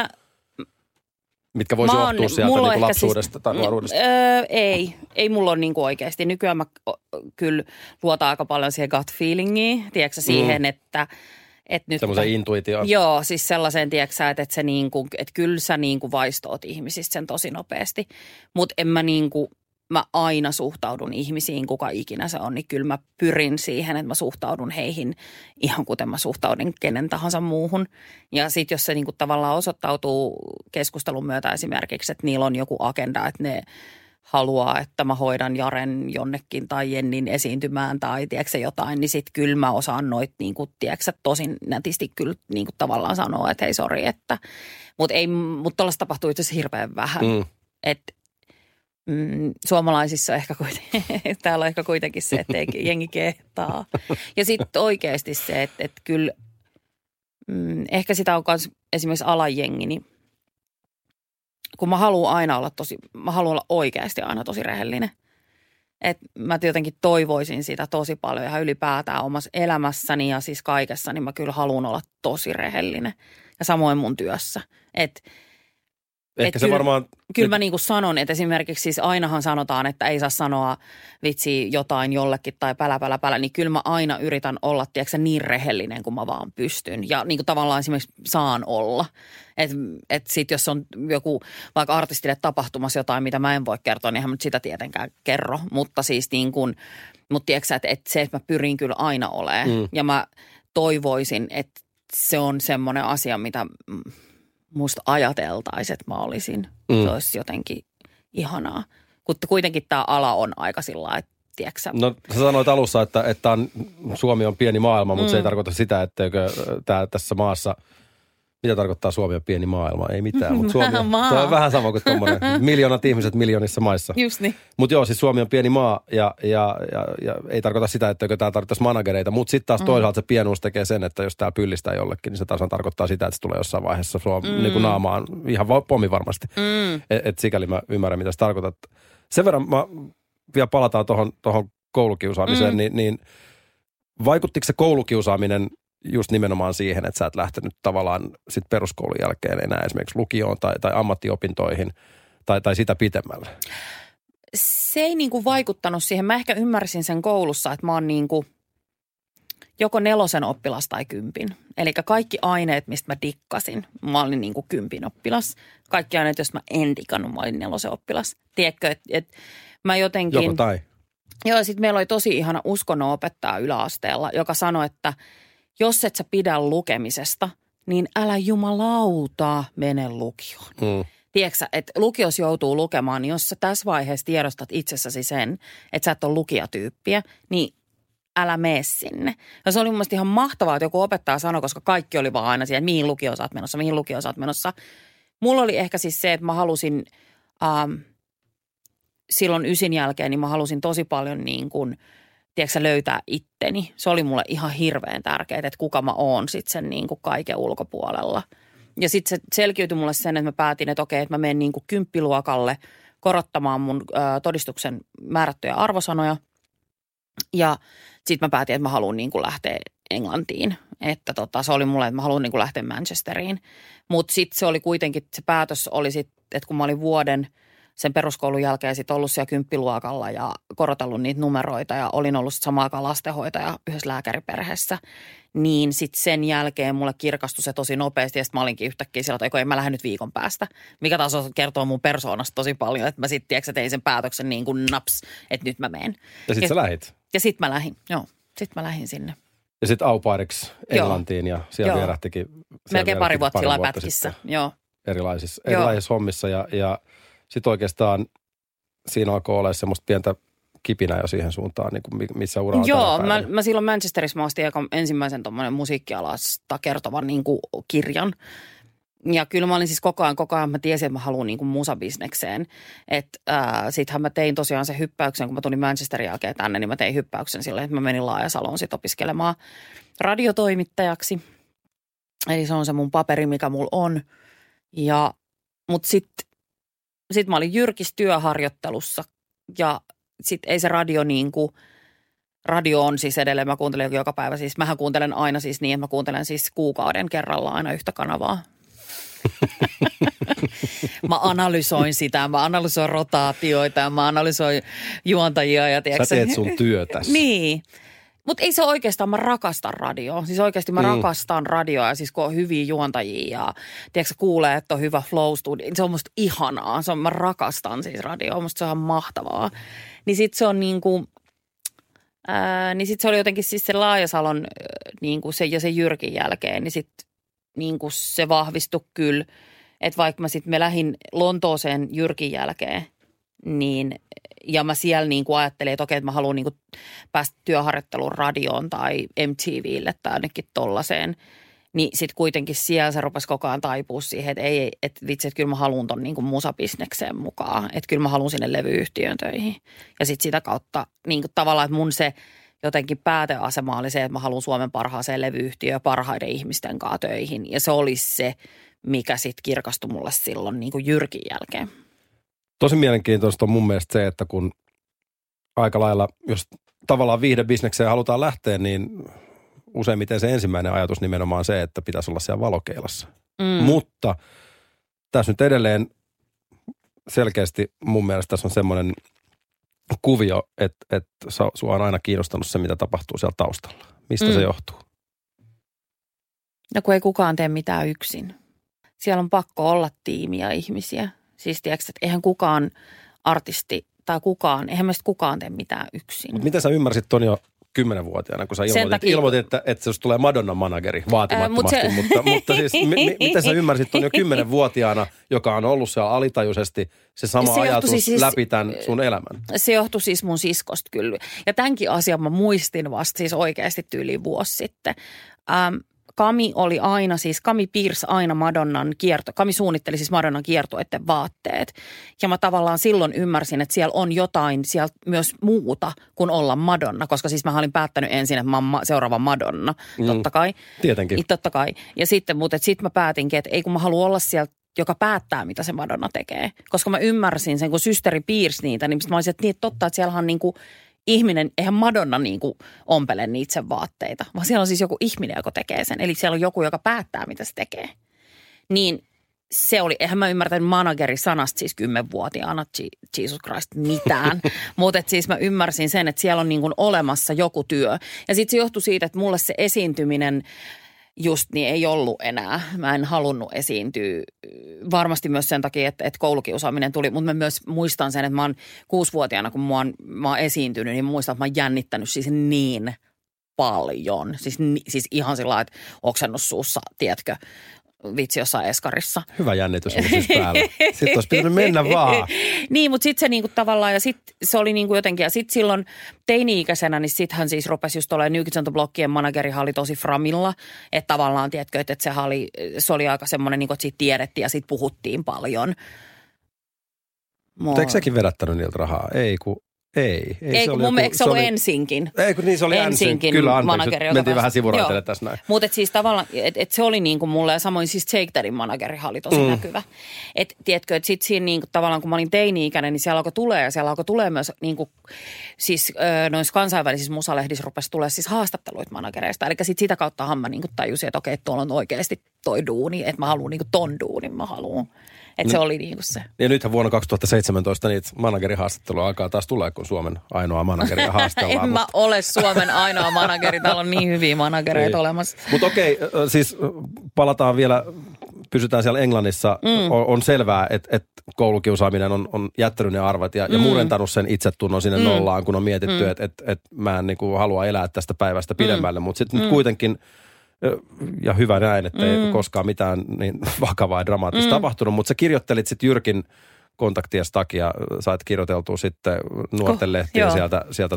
mitkä voisi johtua sieltä niin kuin lapsuudesta tai nuoruudesta? Ei mulla ole niin kuin oikeasti. Nykyään mä kyllä luotan aika paljon siihen gut feelingiin, tiedätkö siihen, että nyt semmoisen intuitioon. Joo, siis sellaiseen, tiedätkö että se niinku, että kyllä sä niinku vaistoot ihmisistä sen tosi nopeasti. Mutta mä aina suhtaudun ihmisiin, kuka ikinä se on, niin kyllä mä pyrin siihen, että mä suhtaudun heihin ihan kuten mä suhtaudun kenen tahansa muuhun. Ja sitten jos se niinku tavallaan osoittautuu keskustelun myötä esimerkiksi, että niillä on joku agenda, että ne haluaa, että mä hoidan Jaren jonnekin tai Jennin esiintymään tai tiedätkö jotain, niin sit kyllä mä osaan noit niinku, tiedätkö tosin nätisti kyllä niinku tavallaan sanoa, että hei sori, että mutta tollaista tapahtuu itse asiassa hirveän vähän. Että suomalaisissa ehkä täällä on ehkä kuitenkin se, että ei jengi kehtaa. Ja sitten oikeasti se, että kyllä ehkä sitä on myös esimerkiksi alajengi, niin kun mä haluan olla oikeasti aina tosi rehellinen. Että mä jotenkin toivoisin sitä tosi paljon ja ylipäätään omassa elämässäni ja siis kaikessa, niin mä kyllä haluan olla tosi rehellinen. Ja samoin mun työssä. Että Ehkä se varmaan... Kyllä mä niin kuin sanon, että esimerkiksi siis ainahan sanotaan, että ei saa sanoa vitsi jotain jollekin tai pälä, niin kyllä mä aina yritän olla, tiedätkö, niin rehellinen kuin mä vaan pystyn. Ja niin kuin tavallaan esimerkiksi saan olla. Että sit jos on joku vaikka artistille tapahtumassa jotain, mitä mä en voi kertoa, niin eihän mä nyt sitä tietenkään kerro. Mutta siis niin kuin, mutta tiedätkö, että se, että mä pyrin kyllä aina olemaan. Ja mä toivoisin, että se on semmoinen asia, mitä... musta ajateltaisiin, että mä olisin. Se olisi jotenkin ihanaa. Kuitenkin tämä ala on aika sillä lailla, että tiedätkö. No sä sanoit alussa, että Suomi on pieni maailma, mutta se ei tarkoita sitä, etteikö tässä maassa, mitä tarkoittaa Suomi on pieni maailma? Ei mitään, mutta Suomi on vähän sama kuin tuommoinen. Miljoonat ihmiset miljoonissa maissa. Just niin. Mutta joo, siis Suomi on pieni maa ja ei tarkoita sitä, etteikö täällä tarvittaisi managereita, mutta sitten taas toisaalta se pienuus tekee sen, että jos täällä pyllistää jollekin, niin se taas tarkoittaa sitä, että se tulee jossain vaiheessa niin kuin naamaan ihan pommi varmasti. Et sikäli mä ymmärrän, mitä sä tarkoitat. Sen verran mä vielä palataan tuohon koulukiusaamiseen, niin vaikuttiko se koulukiusaaminen just nimenomaan siihen, että sä et lähtenyt tavallaan sit peruskoulun jälkeen enää esimerkiksi lukioon tai ammattiopintoihin tai sitä pitemmälle? Se ei niinku vaikuttanut siihen. Mä ehkä ymmärsin sen koulussa, että mä oon niinku joko 4 oppilas tai 10. Eli kaikki aineet, mistä mä dikkasin, mä olin niinku 10 oppilas. Kaikki aineet, jos mä en dikannut, mä olin 4 oppilas. Tiedätkö, että mä jotenkin... Joko tai. Joo, sit meillä oli tosi ihana uskonnonopettaja yläasteella, joka sanoi, että jos et sä pidä lukemisesta, niin älä jumalauta mene lukioon. Tiedätkö, että lukios joutuu lukemaan, niin jos sä tässä vaiheessa tiedostat itsessäsi sen, että sä et ole lukijatyyppiä, niin älä mene sinne. Ja se oli mun mielestä ihan mahtavaa, että joku opettaja sanoi, koska kaikki oli vaan aina siellä, että mihin lukioon sä oot menossa. Mulla oli ehkä siis se, että mä halusin, silloin 9 jälkeen, niin mä halusin tosi paljon niin kuin, tiedätkö, löytää itteni. Se oli mulle ihan hirveän tärkeää, että kuka mä oon sitten sen niin kuin kaiken ulkopuolella. Ja sitten se selkiytyi mulle sen, että mä päätin, että okei, että mä menen niin kuin 10-luokalle korottamaan mun todistuksen määrättyjä arvosanoja. Ja sitten mä päätin, että mä haluan niin kuin lähteä Englantiin. Että se oli mulle, että mä haluan niin kuin lähteä Manchesteriin. Mutta sitten se oli kuitenkin, se päätös oli sitten, että kun mä olin vuoden sen peruskoulun jälkeen sitten ollut siellä 10-luokalla ja korotellut niitä numeroita ja olin ollut samaan aikaan lastenhoitaja yhdessä lääkäriperheessä, niin sitten sen jälkeen mulle kirkastui se tosi nopeasti ja sitten mä olinkin yhtäkkiä siellä, että en mä lähde nyt viikon päästä. Mikä taas kertoo mun persoonasta tosi paljon, että mä sitten tiedätkö, tein sen päätöksen niin kuin naps, että nyt mä menen. Ja sitten sä lähit? Ja sitten mä lähdin, joo. Sitten mä lähdin sinne. Ja sitten au pairiksi Englantiin ja siellä vierähtikin. Melkein pari vuotta sillä pätkissä, joo. Erilaisissa hommissa ja sitten oikeastaan siinä alkoi olla semmoista pientä kipinää jo siihen suuntaan, niin kuin missä ura on. Joo, mä silloin Manchesterissa mä ostin ensimmäisen tommoinen musiikkialasta kertovan niin kuin kirjan. Ja kyllä mä olin siis koko ajan mä tiesin, että mä haluan niin kuin musabisnekseen. Että sittenhän mä tein tosiaan sen hyppäyksen, kun mä tulin Manchesterin jälkeen tänne, niin mä tein hyppäyksen silleen, että mä menin Laajasaloon sitten opiskelemaan radiotoimittajaksi. Eli se on se mun paperi, mikä mulla on. Mutta sitten mä olin Jyrkissä työharjoittelussa ja sitten ei se radio niin kuin, radio on siis edelleen, mä kuuntelen joka päivä. Siis mähän kuuntelen aina siis niin, että mä kuuntelen siis kuukauden kerralla aina yhtä kanavaa. Mä analysoin sitä, mä analysoin rotaatioita ja mä analysoin juontajia. Ja tiiäksä, sä teet sun työtäsi. Niin. Mutta ei se oikeastaan, mä rakastan radioa. Siis oikeasti mä rakastan radioa ja siis kun on hyviä juontajia ja tiedätkö, kuulee, että on hyvä flow studio. Se on musta ihanaa. Mä rakastan siis radioa. Musta se on ihan mahtavaa. Niin sit se on niinku, niin sit se oli jotenkin siis se Laajasalon niinku se ja sen Jyrkin jälkeen, niin sit niinku se vahvistui kyllä. Että vaikka me lähdin Lontooseen Jyrkin jälkeen, niin ja mä siellä niin kuin ajattelin, että okei, että mä haluan niin kuin päästä työharjoitteluun radioon tai MTVlle tai ainakin tollaiseen. Niin sitten kuitenkin siellä se rupesi koko ajan taipua siihen, että ei, että vitsi, että kyllä mä haluan ton niin kuin musabisnekseen mukaan. Että kyllä mä haluan sinne levyyhtiön töihin. Ja sitten sitä kautta niin kuin tavallaan, että mun se jotenkin pääteasema oli se, että mä haluan Suomen parhaaseen levyyhtiöön parhaiden ihmisten kanssa töihin. Ja se olisi se, mikä sitten kirkastui mulle silloin niin kuin Jyrkin jälkeen. Tosi mielenkiintoista on mun mielestä se, että kun aika lailla, jos tavallaan viihdebisnekseen halutaan lähteä, niin useimmiten se ensimmäinen ajatus nimenomaan se, että pitäisi olla siellä valokeilassa. Mutta tässä nyt edelleen selkeästi mun mielestä tässä on semmoinen kuvio, että sua on aina kiinnostanut se, mitä tapahtuu siellä taustalla. Mistä se johtuu? No kun ei kukaan tee mitään yksin. Siellä on pakko olla tiimiä ihmisiä. Siis tiedätkö, että eihän kukaan artisti tai eihän meistä kukaan tee mitään yksin. Mutta miten sä ymmärsit ton jo 10-vuotiaana, kun sä ilmoitit että susta tulee Madonnan manageri vaatimattomasti, mutta siis miten sä ymmärsit ton jo 10-vuotiaana, joka on ollut siellä alitajuisesti se sama ajatus läpi tämän sun elämän? Se johtui siis mun siskosta kyllä. Ja tämänkin asian mä muistin vasta siis oikeasti tyyliin vuosi sitten. Kami piirsi aina Kami suunnitteli siis Madonnan kiertueiden vaatteet. Ja mä tavallaan silloin ymmärsin, että siellä on jotain, siellä myös muuta kuin olla Madonna. Koska siis mä olin päättänyt ensin, että mä oon seuraava Madonna, totta kai. Tietenkin. Totta kai. Ja sitten mä päätinkin, että ei kun mä haluan olla siellä, joka päättää, mitä se Madonna tekee. Koska mä ymmärsin sen, kun systeri piirsi niitä, niin mä olisin, että totta, että siellä on niinku ihminen, eihän Madonna niinku ompele niitä sen vaatteita, vaan siellä on siis joku ihminen, joka tekee sen. Eli siellä on joku, joka päättää, mitä se tekee. Niin se oli, eihän mä ymmärtänyt managerisanasta siis 10-vuotiaana, Jesus Christ, mitään. Mutta siis mä ymmärsin sen, että siellä on niinku olemassa joku työ. Ja sitten se johtui siitä, että mulle se esiintyminen just niin ei ollut enää. Mä en halunnut esiintyä. Varmasti myös sen takia, että koulukiusaaminen tuli, mutta mä myös muistan sen, että mä oon 6-vuotiaana, kun mä oon esiintynyt, niin muistan, että mä oon jännittänyt siis niin paljon. Siis ihan sillä lailla, että oksennus suussa, tiedätkö, vitsi jossain eskarissa. Hyvä jännitys on siis päällä. Sitten olisi pitänyt mennä vaan. Niin, mutta sitten se niinku tavallaan, ja sitten se oli niinku jotenkin, ja sitten silloin teini-ikäisenä, niin sitten hän siis rupesi just olemaan New Kids on the Blockien managerihan oli tosi framilla, että tavallaan, tiedätkö, että se oli aika semmoinen, niinku, että siitä tiedettiin ja siitä puhuttiin paljon. Mutta eikö sekin vedättänyt niiltä rahaa? Ei, se oli ensinkin. Ei, kun niin se oli ensinkin. Kyllä, anteeksi. Mentiin vähän sivuraiteille tässä näin. Mutta siis tavallaan, että se oli niin kuin mulle, ja samoin siis Take Thatin managerihan oli tosi näkyvä. Että tiedätkö, että sitten siinä niin kuin, tavallaan, kun mä olin teini-ikäinen, niin siellä alkoi tulee myös niin kuin, siis noissa kansainvälisissä musalehdissä rupesi tulee siis haastatteluita managereista. Eli sitten sitä kauttahan mä niin kuin tajusin, että okei, tuolla on oikeasti toi duuni, että mä haluan niin kuin ton duunin, mä haluan. Että se oli niin kuin se. Ja nythän vuonna 2017 niitä managerihaastatteluja alkaa taas tulee, kun Suomen ainoa manageria haastellaan. Mä ole Suomen ainoa manageri. Täällä on niin hyviä managereita olemassa. Mutta okei, siis palataan vielä, pysytään siellä Englannissa. On selvää, että koulukiusaaminen on jättänyt ne arvat ja murentanut sen itsetunnon sinne nollaan, kun on mietitty, että mä en niinku halua elää tästä päivästä pidemmälle. Mutta sitten nyt kuitenkin, ja hyvä näin, että ei koskaan mitään niin vakavaa ja dramaattista tapahtunut, mutta sä kirjoittelit sitten Jyrkin kontaktias takia, sait kirjoiteltua sitten nuorten lehtiä sieltä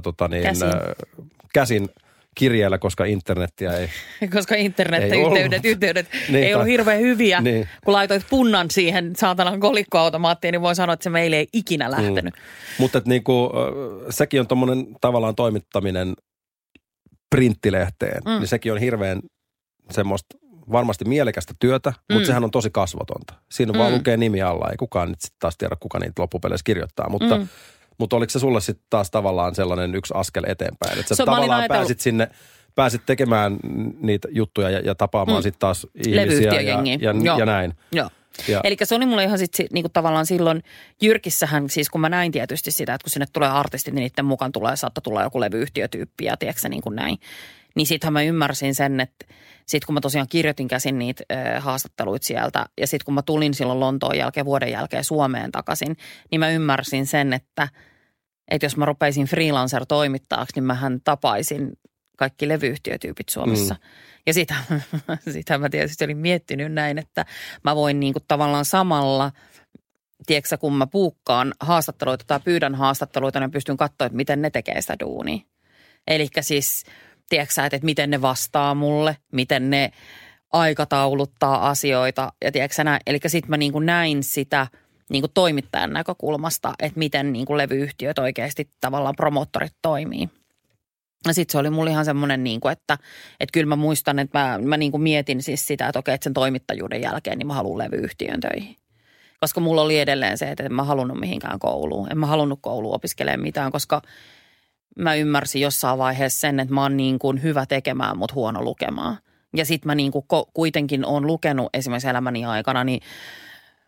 käsin kirjeellä, koska internettiä ei. Koska yhteydet ei ollut hirveän hyviä. Niin. Kun laitoit punnan siihen saatanan kolikkoautomaattiin, niin voi sanoa, että se meille ei ikinä lähtenyt. Mutta niinku, sekin on tommonen tavallaan toimittaminen printtilehteen, niin sekin on hirveän semmoista varmasti mielekästä työtä, mutta sehän on tosi kasvotonta. Siinä vaan lukee nimi alla, ei kukaan nyt sitten taas tiedä, kuka niitä loppupeleissä kirjoittaa, mutta oliko se sulle sitten taas tavallaan sellainen yksi askel eteenpäin, että sä tavallaan pääsit tekemään niitä juttuja ja tapaamaan sitten taas ihmisiä ja näin. Joo. Eli se oli mulle ihan sitten niinku tavallaan silloin Jyrkissähän, siis kun mä näin tietysti sitä, että kun sinne tulee artistit, niin niiden mukaan saattaa tulla joku levyyhtiötyyppi ja tiedätkö niin kuin näin. Niin sittenhän mä ymmärsin sen, että sitten kun mä tosiaan kirjoitin käsin niitä haastatteluita sieltä ja sitten kun mä tulin silloin Lontoon jälkeen, vuoden jälkeen Suomeen takaisin, niin mä ymmärsin sen, että jos mä rupeisin freelancer-toimittajaksi, niin mähän tapaisin kaikki levyyhtiötyypit Suomessa. Ja sitähän mä tietysti olin miettinyt näin, että mä voin niinku tavallaan samalla, tiedätkö kun mä puukkaan haastatteluita tai pyydän haastatteluita, niin pystyn katsoa, että miten ne tekee sitä duunia. Elikkä siis, tiedätkö että miten ne vastaa mulle, miten ne aikatauluttaa asioita ja tiedätkö näin. Elikkä sit mä niinku näin sitä niinku toimittajan näkökulmasta, että miten niinku levyyhtiöt oikeasti tavallaan promottorit toimii. Ja sitten se oli mulla ihan semmoinen, niin että kyllä mä muistan, että mä niin kuin mietin siis sitä, että okei, että sen toimittajuuden jälkeen niin mä haluan levyyhtiön töihin. Koska mulla oli edelleen se, että en mä halunnut mihinkään kouluun. En mä halunnut kouluun opiskelemaan mitään, koska mä ymmärsin jossain vaiheessa sen, että mä oon niin kuin hyvä tekemään, mutta huono lukemaan. Ja sitten mä niin kuin kuitenkin oon lukenut esimerkiksi elämäni aikana, niin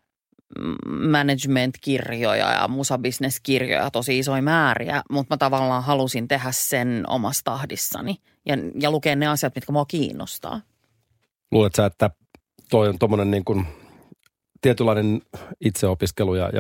management-kirjoja ja musabisneskirjoja tosi isoja määriä, mutta mä tavallaan halusin tehdä sen omassa tahdissani ja lukea ne asiat, mitkä mua kiinnostaa. Luuletko sä, että toi on tommonen niin kuin tietynlainen itseopiskelu ja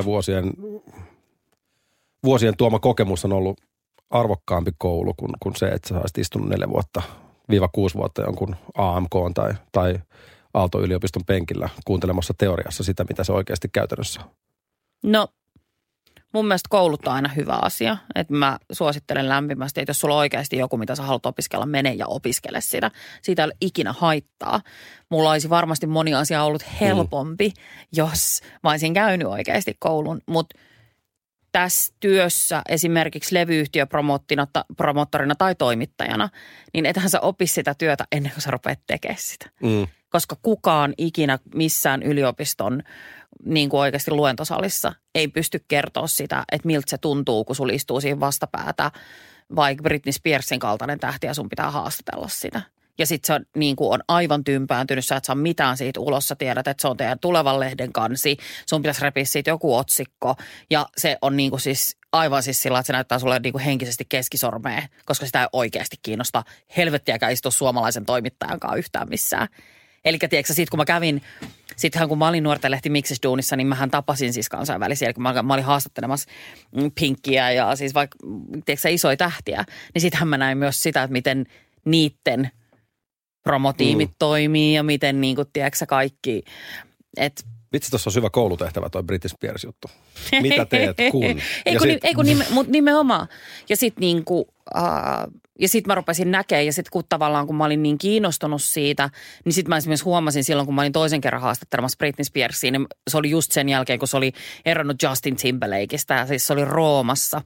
vuosien tuoma kokemus on ollut arvokkaampi koulu kuin se, että sä olisit istunut 4 vuotta, 6 vuotta jonkun AMK tai Aalto-yliopiston penkillä kuuntelemassa teoriassa sitä, mitä se oikeasti käytännössä on? No, mun mielestä koulut on aina hyvä asia. Että mä suosittelen lämpimästi, että jos sulla on oikeasti joku, mitä sä haluat opiskella, mene ja opiskele sitä. Siitä ei ole ikinä haittaa. Mulla olisi varmasti moni asia ollut helpompi, jos mä olisin käynyt oikeasti koulun. Mutta tässä työssä esimerkiksi levyyhtiöpromottorina tai toimittajana, niin ethän sä opi sitä työtä ennen kuin sä rupeat tekemään sitä. Koska kukaan ikinä missään yliopiston niin kuin oikeasti luentosalissa ei pysty kertoa sitä, että miltä se tuntuu, kun sulla istuu siinä vastapäätä vaikka Britney Spearsin kaltainen tähti ja sun pitää haastatella sitä. Ja sitten se niin kuin on aivan tympääntynyt, sä et saa mitään siitä ulos, sä tiedät, että se on teidän tulevan lehden kansi, sun pitäisi repiä siitä joku otsikko ja se on niin kuin siis aivan siis sillä, että se näyttää sulle niin kuin henkisesti keskisormea, koska sitä ei oikeasti kiinnosta helvettiäkään istua suomalaisen toimittajan kanssa yhtään missään. Eli tiedätkö siitä, kun mä kävin, sittenhän kun mä olin nuorten lehti Miksissä-duunissa, niin mähän tapasin siis kansainvälisiä, eli kun mä olin haastattelemassa Pinkkiä ja siis vaikka, tiedätkö isoja tähtiä, niin sittenhän mä näin myös sitä, että miten niitten promotiimit toimii ja miten niin kuin, tiedätkö kaikki, että vitsi, tuossa on hyvä koulutehtävä toi Britney Spears juttu. Mitä teet kun? Mutta nimenomaan. Ja sitten niinku, ja sit mä rupesin näkemään ja sitten kun tavallaan kun mä olin niin kiinnostunut siitä, niin sitten mä esimerkiksi huomasin silloin, kun mä olin toisen kerran haastattelemassa Britney Spearsia, niin se oli just sen jälkeen, kun se oli eronnut Justin Timberlakeista ja siis se oli Roomassa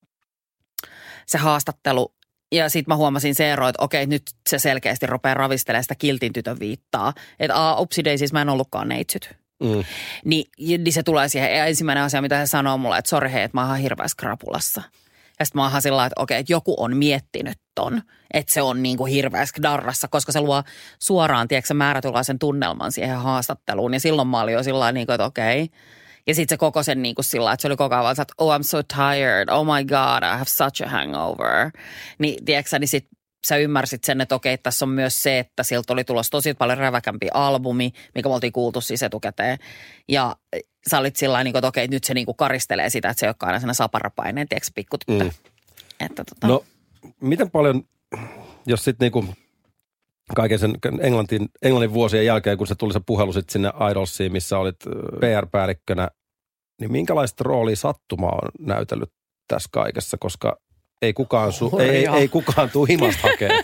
se haastattelu. Ja sitten mä huomasin se ero, että okei, nyt se selkeästi rupeaa ravistelemaan sitä kiltin tytön viittaa. Että upsidaisies mä en ollutkaan neitsyt. Niin se tulee siihen. Ja ensimmäinen asia, mitä he sanoo mulle, että sori hei, että mä oon ihan hirveässä krapulassa. Ja sitten mä oon ihan sillä että okei, että joku on miettinyt ton. Että se on niinku hirveässä darrassa, koska se luo suoraan, tiedätkö, määrätynlaisen tunnelman siihen haastatteluun. Ja silloin mä olin jo sillä tavalla, että okei. Ja sitten se koko sen niinku sillä että se oli koko ajan että oh I'm so tired, oh my god, I have such a hangover. Niin tiedätkö niin sitten sä ymmärsit sen, että okei, tässä on myös se, että siltä oli tulossa tosi paljon räväkämpi albumi, mikä me oltiin kuultu siis etukäteen. Ja sä olit sillä tavalla, että okei, nyt se niinku karistelee sitä, että se ei olekaan aina sellainen saparapaineen, tiedätkö, pikkutyttö. Että No, miten paljon, jos sitten niinku kaiken sen Englannin vuosien jälkeen, kun se tuli se puhelu sitten sinne Idolsiin, missä olit PR-päällikkönä, niin minkälaista roolia sattuma on näytellyt tässä kaikessa, koska ei kukaan tule himasta hakemaan.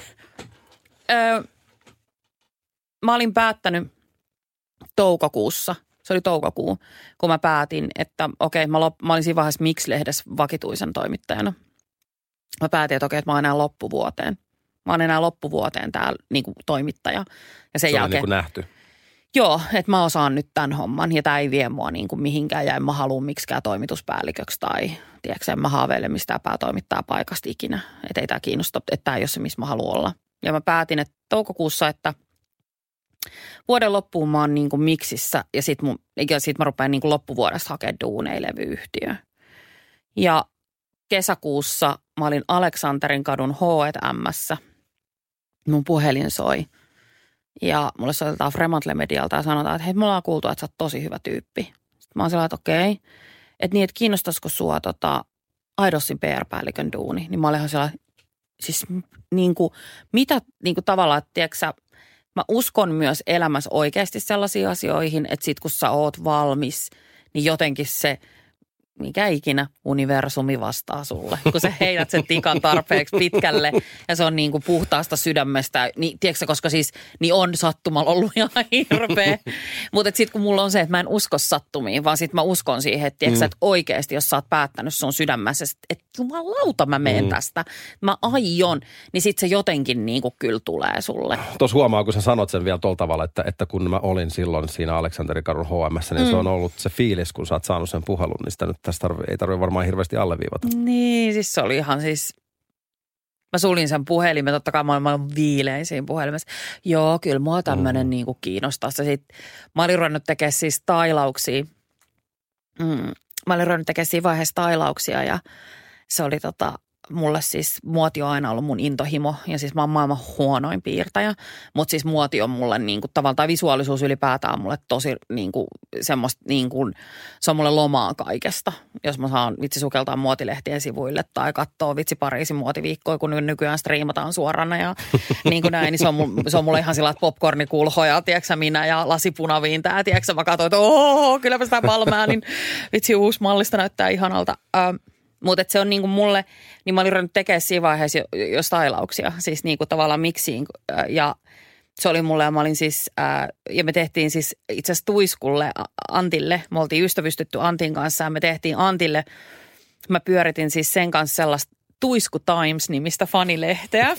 Mä olin päättänyt toukokuussa, se oli toukokuu, kun mä päätin, että okei, mä olin siinä vaiheessa Mix-lehdessä vakituisen toimittajana. Mä päätin, että okei, että mä oon enää loppuvuoteen. Mä oon enää loppuvuoteen täällä niin kuin toimittaja. Ja sen jälkeen, on niin kuin nähty. Joo, että mä osaan nyt tämän homman ja tämä ei vie mua niin kuin mihinkään ja en mä halua miksikään toimituspäälliköksi tai tiedätkö, en mä haaveile mistään päätoimittaa paikasta ikinä. Että ei tämä kiinnosta, että tämä ei ole se, missä mä haluan olla. Ja mä päätin, että toukokuussa, että vuoden loppuun mä oon niin kuin Mixissä ja sit mä rupean niin kuin loppuvuodesta hakemaan duuneja levyyhtiöön. Ja kesäkuussa mä olin Aleksanterin kadun H&M:ssä. Mun puhelin soi. Ja mulle soitetaan Fremantle Medialta ja sanotaan, että hei, me ollaan kuultu, että sä oot tosi hyvä tyyppi. Sitten mä oon sellainen, että okei. Että niin, että kiinnostaisiko sua Idolsin PR-päällikön duuni. Niin mä olin ihan sellainen, siis niin kuin, mitä niin kuin tavallaan, että tiedätkö sä, mä uskon myös elämässä oikeasti sellaisiin asioihin, että sit kun sä oot valmis, niin jotenkin se mikä ikinä universumi vastaa sulle, kun sä heität sen tikan tarpeeksi pitkälle ja se on niin kuin puhtaasta sydämestä. Niin, tiedätkö, koska siis niin on sattumalla ollut ihan hirveä. Mutta sitten kun mulla on se, että mä en usko sattumiin, vaan sitten mä uskon siihen, että tiedätkö, että oikeasti jos sä oot päättänyt sun sydämessä, että jumalauta mä menen tästä, mä aion, niin sitten se jotenkin niin kuin kyllä tulee sulle. Tuossa huomaa, kun sä sanot sen vielä tuolla tavalla, että kun mä olin silloin siinä Aleksanterin kadun HM:ssä, niin se on ollut se fiilis, kun sä oot saanut sen puhelun, niin sitä nyt tästä ei tarvitse varmaan hirveästi alleviivata. Niin, siis se oli ihan siis, mä sulin sen puhelimen, totta kai mä olin viilein siinä puhelimessa. Joo, kyllä mua tämmöinen niinku kiinnostaa. Sitten mä olin ruvennut tekemään siis tailauksia mä olin ruvennut tekemään siinä vaiheessa stailauksia ja se oli mulle siis muoti on aina ollut mun intohimo ja siis mä oon maailman huonoin piirtäjä, mutta siis muoti on mulle niinku tavallaan, tai visuaalisuus ylipäätään on mulle tosi niinku semmoista niinku, se on mulle lomaa kaikesta. Jos mä saan vitsi sukeltaa muotilehtien sivuille tai katsoa vitsi Pariisin muotiviikkoja, kun nykyään striimataan suorana ja niin kuin näin, niin se on mulle ihan sillä, että popcornikulhoja, tiedätkö minä ja lasipunaviintää, tiedätkö mä katsoin, että kylläpä sitä Balmainin niin vitsi uusi mallista näyttää ihanalta. Mutta se on niinku mulle, niin mä olin ruvennut tekemään siinä vaiheessa jo stailauksia, siis niinku tavallaan miksiin. Ja se oli mulle, ja mä olin siis, ja me tehtiin siis itse asiassa Tuiskulle, Antille, me oltiin ystävystytty Antin kanssa, ja me tehtiin Antille, mä pyöritin siis sen kanssa sellaista Tuisku Times-nimistä fanilehteä.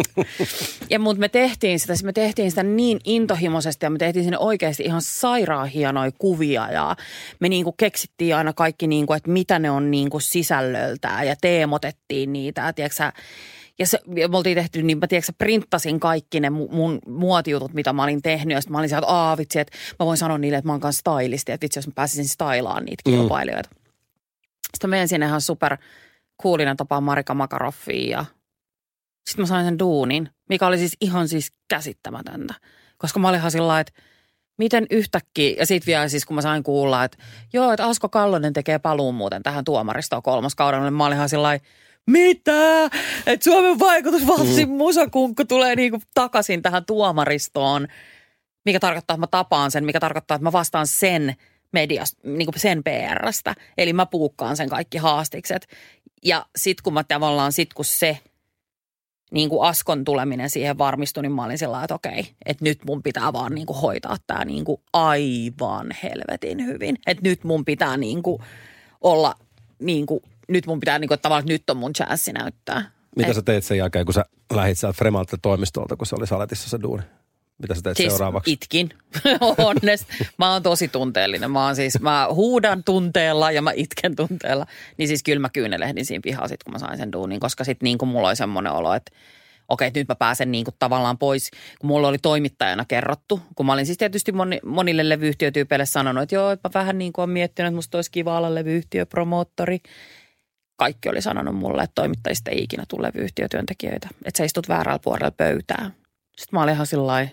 Mutta me tehtiin sitä niin intohimoisesti ja me tehtiin sinne oikeasti ihan sairaan hienoja kuvia ja me niinku keksittiin aina kaikki niinku, että mitä ne on niinku sisällöltään ja teemotettiin niitä, tiedätkö. Ja me oltiin tehty, niin mä tiedätkö, printtasin kaikki ne mun muotijutut, mitä mä olin tehnyt. Ja sitten mä olin sieltä, että vitsi, että mä voin sanoa niille, että mä oon kanssa stylisti, että vitsi, jos mä pääsisin stailaan niitä kilpailijoita. Sitten mä menen sinne ihan super kuulinen tapaa Marika Makaroffia ja sitten mä sain sen duunin, mikä oli siis ihan siis käsittämätöntä. Koska mä olin ihan sillä lailla, että miten yhtäkkiä, ja sitten vielä siis kun mä sain kuulla, että joo, että Asko Kallonen tekee paluun muuten tähän tuomaristoon 3. kaudella, mä olin ihan sillä lailla, mitä? Että Suomen vaikutusvaltaisin musakunkku tulee niinku takaisin tähän tuomaristoon, mikä tarkoittaa, että mä tapaan sen, mikä tarkoittaa, että mä vastaan sen mediasta, niin kuin sen PR:stä. Eli mä puukkaan sen kaikki haastikset. Ja sit kun mä tavallaan, kun se niin kuin Askon tuleminen siihen varmistui, niin mä olin sillä että okei, että nyt mun pitää vaan niin kuin hoitaa tää niin kuin aivan helvetin hyvin. Että nyt mun pitää niin kuin olla, niin kuin, nyt mun pitää niin kuin, että tavallaan, että nyt on mun chanssi näyttää. Mitä sä teit sen jälkeen, kun sä lähit sieltä Fremantle-toimistolta, kun se oli Saletissa se duuni? Mitä sä teet siis seuraavaksi? Itkin. Onnesta. Mä oon tosi tunteellinen. Mä huudan tunteella ja mä itken tunteella. Niin siis kyllä mä kyynelehdin siinä pihaa sit, kun mä sain sen duunin. Koska sit niin kuin mulla oli semmoinen olo, että okei, nyt mä pääsen niin kuin tavallaan pois. Kun mulla oli toimittajana kerrottu. Kun mä olin siis tietysti monille levyyhtiötyypeille sanonut, että joo, että mä vähän niin kuin oon miettinyt, että musta olisi kiva olla levyyhtiöpromoottori. Kaikki oli sanonut mulle, että toimittajista ei ikinä tule levyyhtiötyöntekijöitä. Että sä istut väärällä puolella pöytää. Sitten mä olin ihan sillai,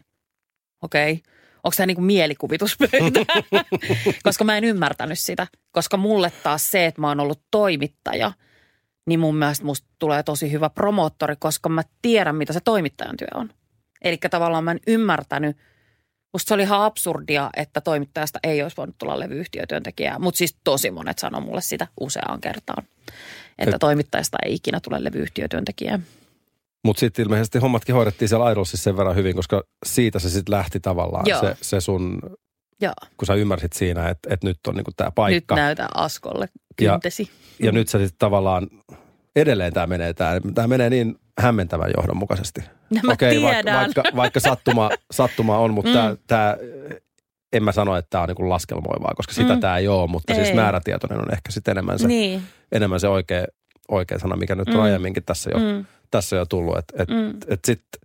okei, onko tämä niinku mielikuvituspöytä? Koska mä en ymmärtänyt sitä. Koska mulle taas se, että mä oon ollut toimittaja, niin mun mielestä musta tulee tosi hyvä promoottori, koska mä tiedän, mitä se toimittajan työ on. Eli tavallaan mä en ymmärtänyt. Musta se oli ihan absurdia, että toimittajasta ei olisi voinut tulla levyyhtiötyöntekijää. Mutta siis tosi monet sanoo mulle sitä useaan kertaan, että toimittajasta ei ikinä tule levyyhtiötyöntekijää. Mutta sitten ilmeisesti hommatkin hoidettiin siellä Idolsissa sen verran hyvin, koska siitä se sitten lähti tavallaan se sun, kun sä ymmärsit siinä, että nyt on niinku tämä paikka. Nyt näytä Askolle kyntesi. Ja nyt sä sitten tavallaan, edelleen tämä menee niin hämmentävän johdonmukaisesti. Okei, tiedän. Vaikka sattuma on, mutta tämä, en mä sano, että tämä on niinku laskelmoivaa, koska sitä tämä ei ole, mutta siis määrätietoinen on ehkä sitten enemmän se oikea sana, mikä nyt on aiemminkin tässä jo tullut. Että sitten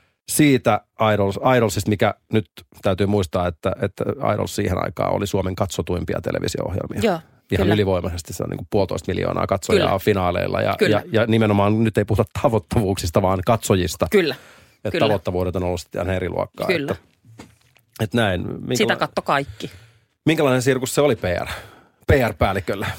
siitä Idolsista, mikä nyt täytyy muistaa, että Idols siihen aikaan oli Suomen katsotuimpia televisio-ohjelmia. Joo, ihan kyllä. Ylivoimaisesti se on niin kuin 1,5 miljoonaa katsojaa finaaleilla. Ja nimenomaan nyt ei puhuta tavoittavuuksista, vaan katsojista. Kyllä. Että tavoittavuudet on ollut sitten ihan eri luokkaa. Kyllä. Että näin. Sitä katto kaikki. Minkälainen sirkus se oli PR-päälliköllä?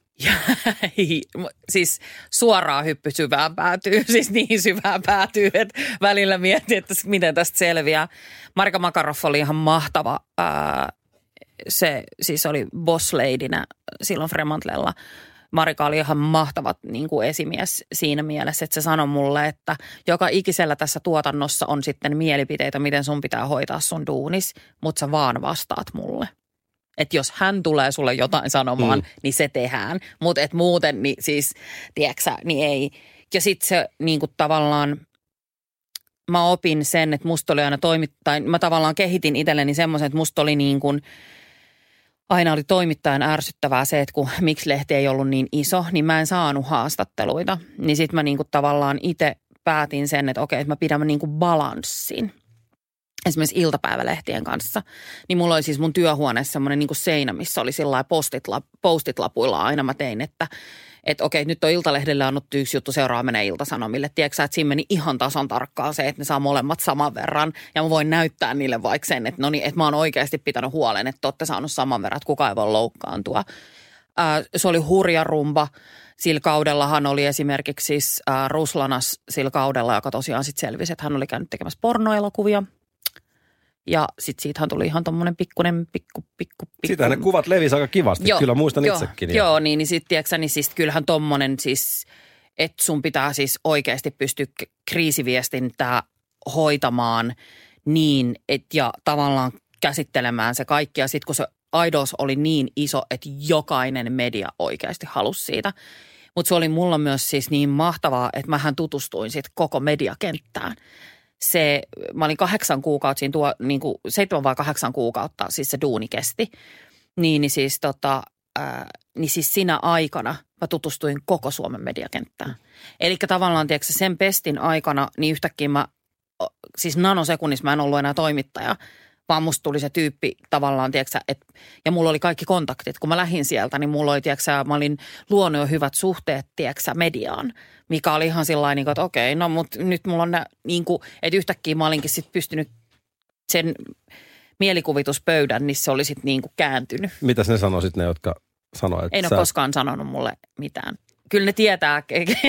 Siis suoraan hyppy syvään päätyy, siis niin syvään päätyy, että välillä mietin, että miten tästä selviää. Marika Makaroff oli ihan mahtava, se siis oli boss ladynä silloin Fremantlella. Marika oli ihan mahtava niin kuin esimies siinä mielessä, että se sanoi mulle, että joka ikisellä tässä tuotannossa on sitten mielipiteitä, miten sun pitää hoitaa sun duunis, mutta sä vaan vastaat mulle. Että jos hän tulee sulle jotain sanomaan, niin se tehdään. Mutta et muuten, niin siis, tiedätkö niin ei. Ja sitten se niin kuin tavallaan, mä opin sen, että musta oli aina mä tavallaan kehitin itselleni semmoisen, että musta oli niin kuin, aina oli toimittajan ärsyttävää se, että kun Mix-lehti ei ollut niin iso, niin mä en saanut haastatteluita. Niin sitten mä niin kuin tavallaan itse päätin sen, että okei, että mä pidän niin kuin balanssin. esimerkiksi iltapäivälehtien kanssa, niin mulla oli siis mun työhuoneessa semmoinen niin kuin seinä, missä oli sillä post-it-lapuilla aina mä tein, että okei, nyt on Iltalehdelle annettu yksi juttu, seuraava menee Ilta-Sanomille. Tiedätkö sä, että siinä meni ihan tasan tarkkaan se, että ne saa molemmat saman verran. Ja mä voin näyttää niille vaikka sen, että no niin, että mä oon oikeasti pitänyt huolen, että olette saanut saman verran, että kukaan ei voi loukkaantua. Se oli hurja rumba. Sillä kaudellahan oli esimerkiksi siis Ruslanas sillä kaudella, joka tosiaan sitten selvisi, että hän oli käynyt tekemässä pornoelokuvia. Ja sitten siitähän tuli ihan tommonen pikkunen. Siitähän ne kuvat levisi aika kivasti, kyllä muistan itsekin. Joo, niin sitten tiedätkö niin siis kyllähän tommonen siis, että sun pitää siis oikeasti pystyä kriisiviestintää hoitamaan niin, ja tavallaan käsittelemään se kaikki. Ja sitten kun se aidos oli niin iso, että jokainen media oikeasti halusi siitä. Mutta se oli mulla myös siis niin mahtavaa, että mähän tutustuin sitten koko mediakenttään. Mä olin 8 kuukautta siinä 7 vai 8 kuukautta, siis se duuni kesti. Niin siis sinä aikana mä tutustuin koko Suomen mediakenttään. Eli tavallaan, tiedätkö, sen pestin aikana, niin yhtäkkiä siis nanosekunnissa mä en ollut enää toimittaja, vaan musta tuli se tyyppi tavallaan, tiedätkö, ja mulla oli kaikki kontaktit. Kun mä lähdin sieltä, niin mulla oli, tiedätkö, mä olin luonut jo hyvät suhteet, tiedätkö, mediaan, mikä oli ihan sillain, että okei, no mutta nyt mulla on niin kuin, että yhtäkkiä mä olinkin sitten pystynyt sen mielikuvituspöydän, niin se oli sitten niin kuin kääntynyt. Mitäs ne sanoi sitten ne, jotka sanoi, että ei ne koskaan sanonut mulle mitään. Kyllä ne tietää,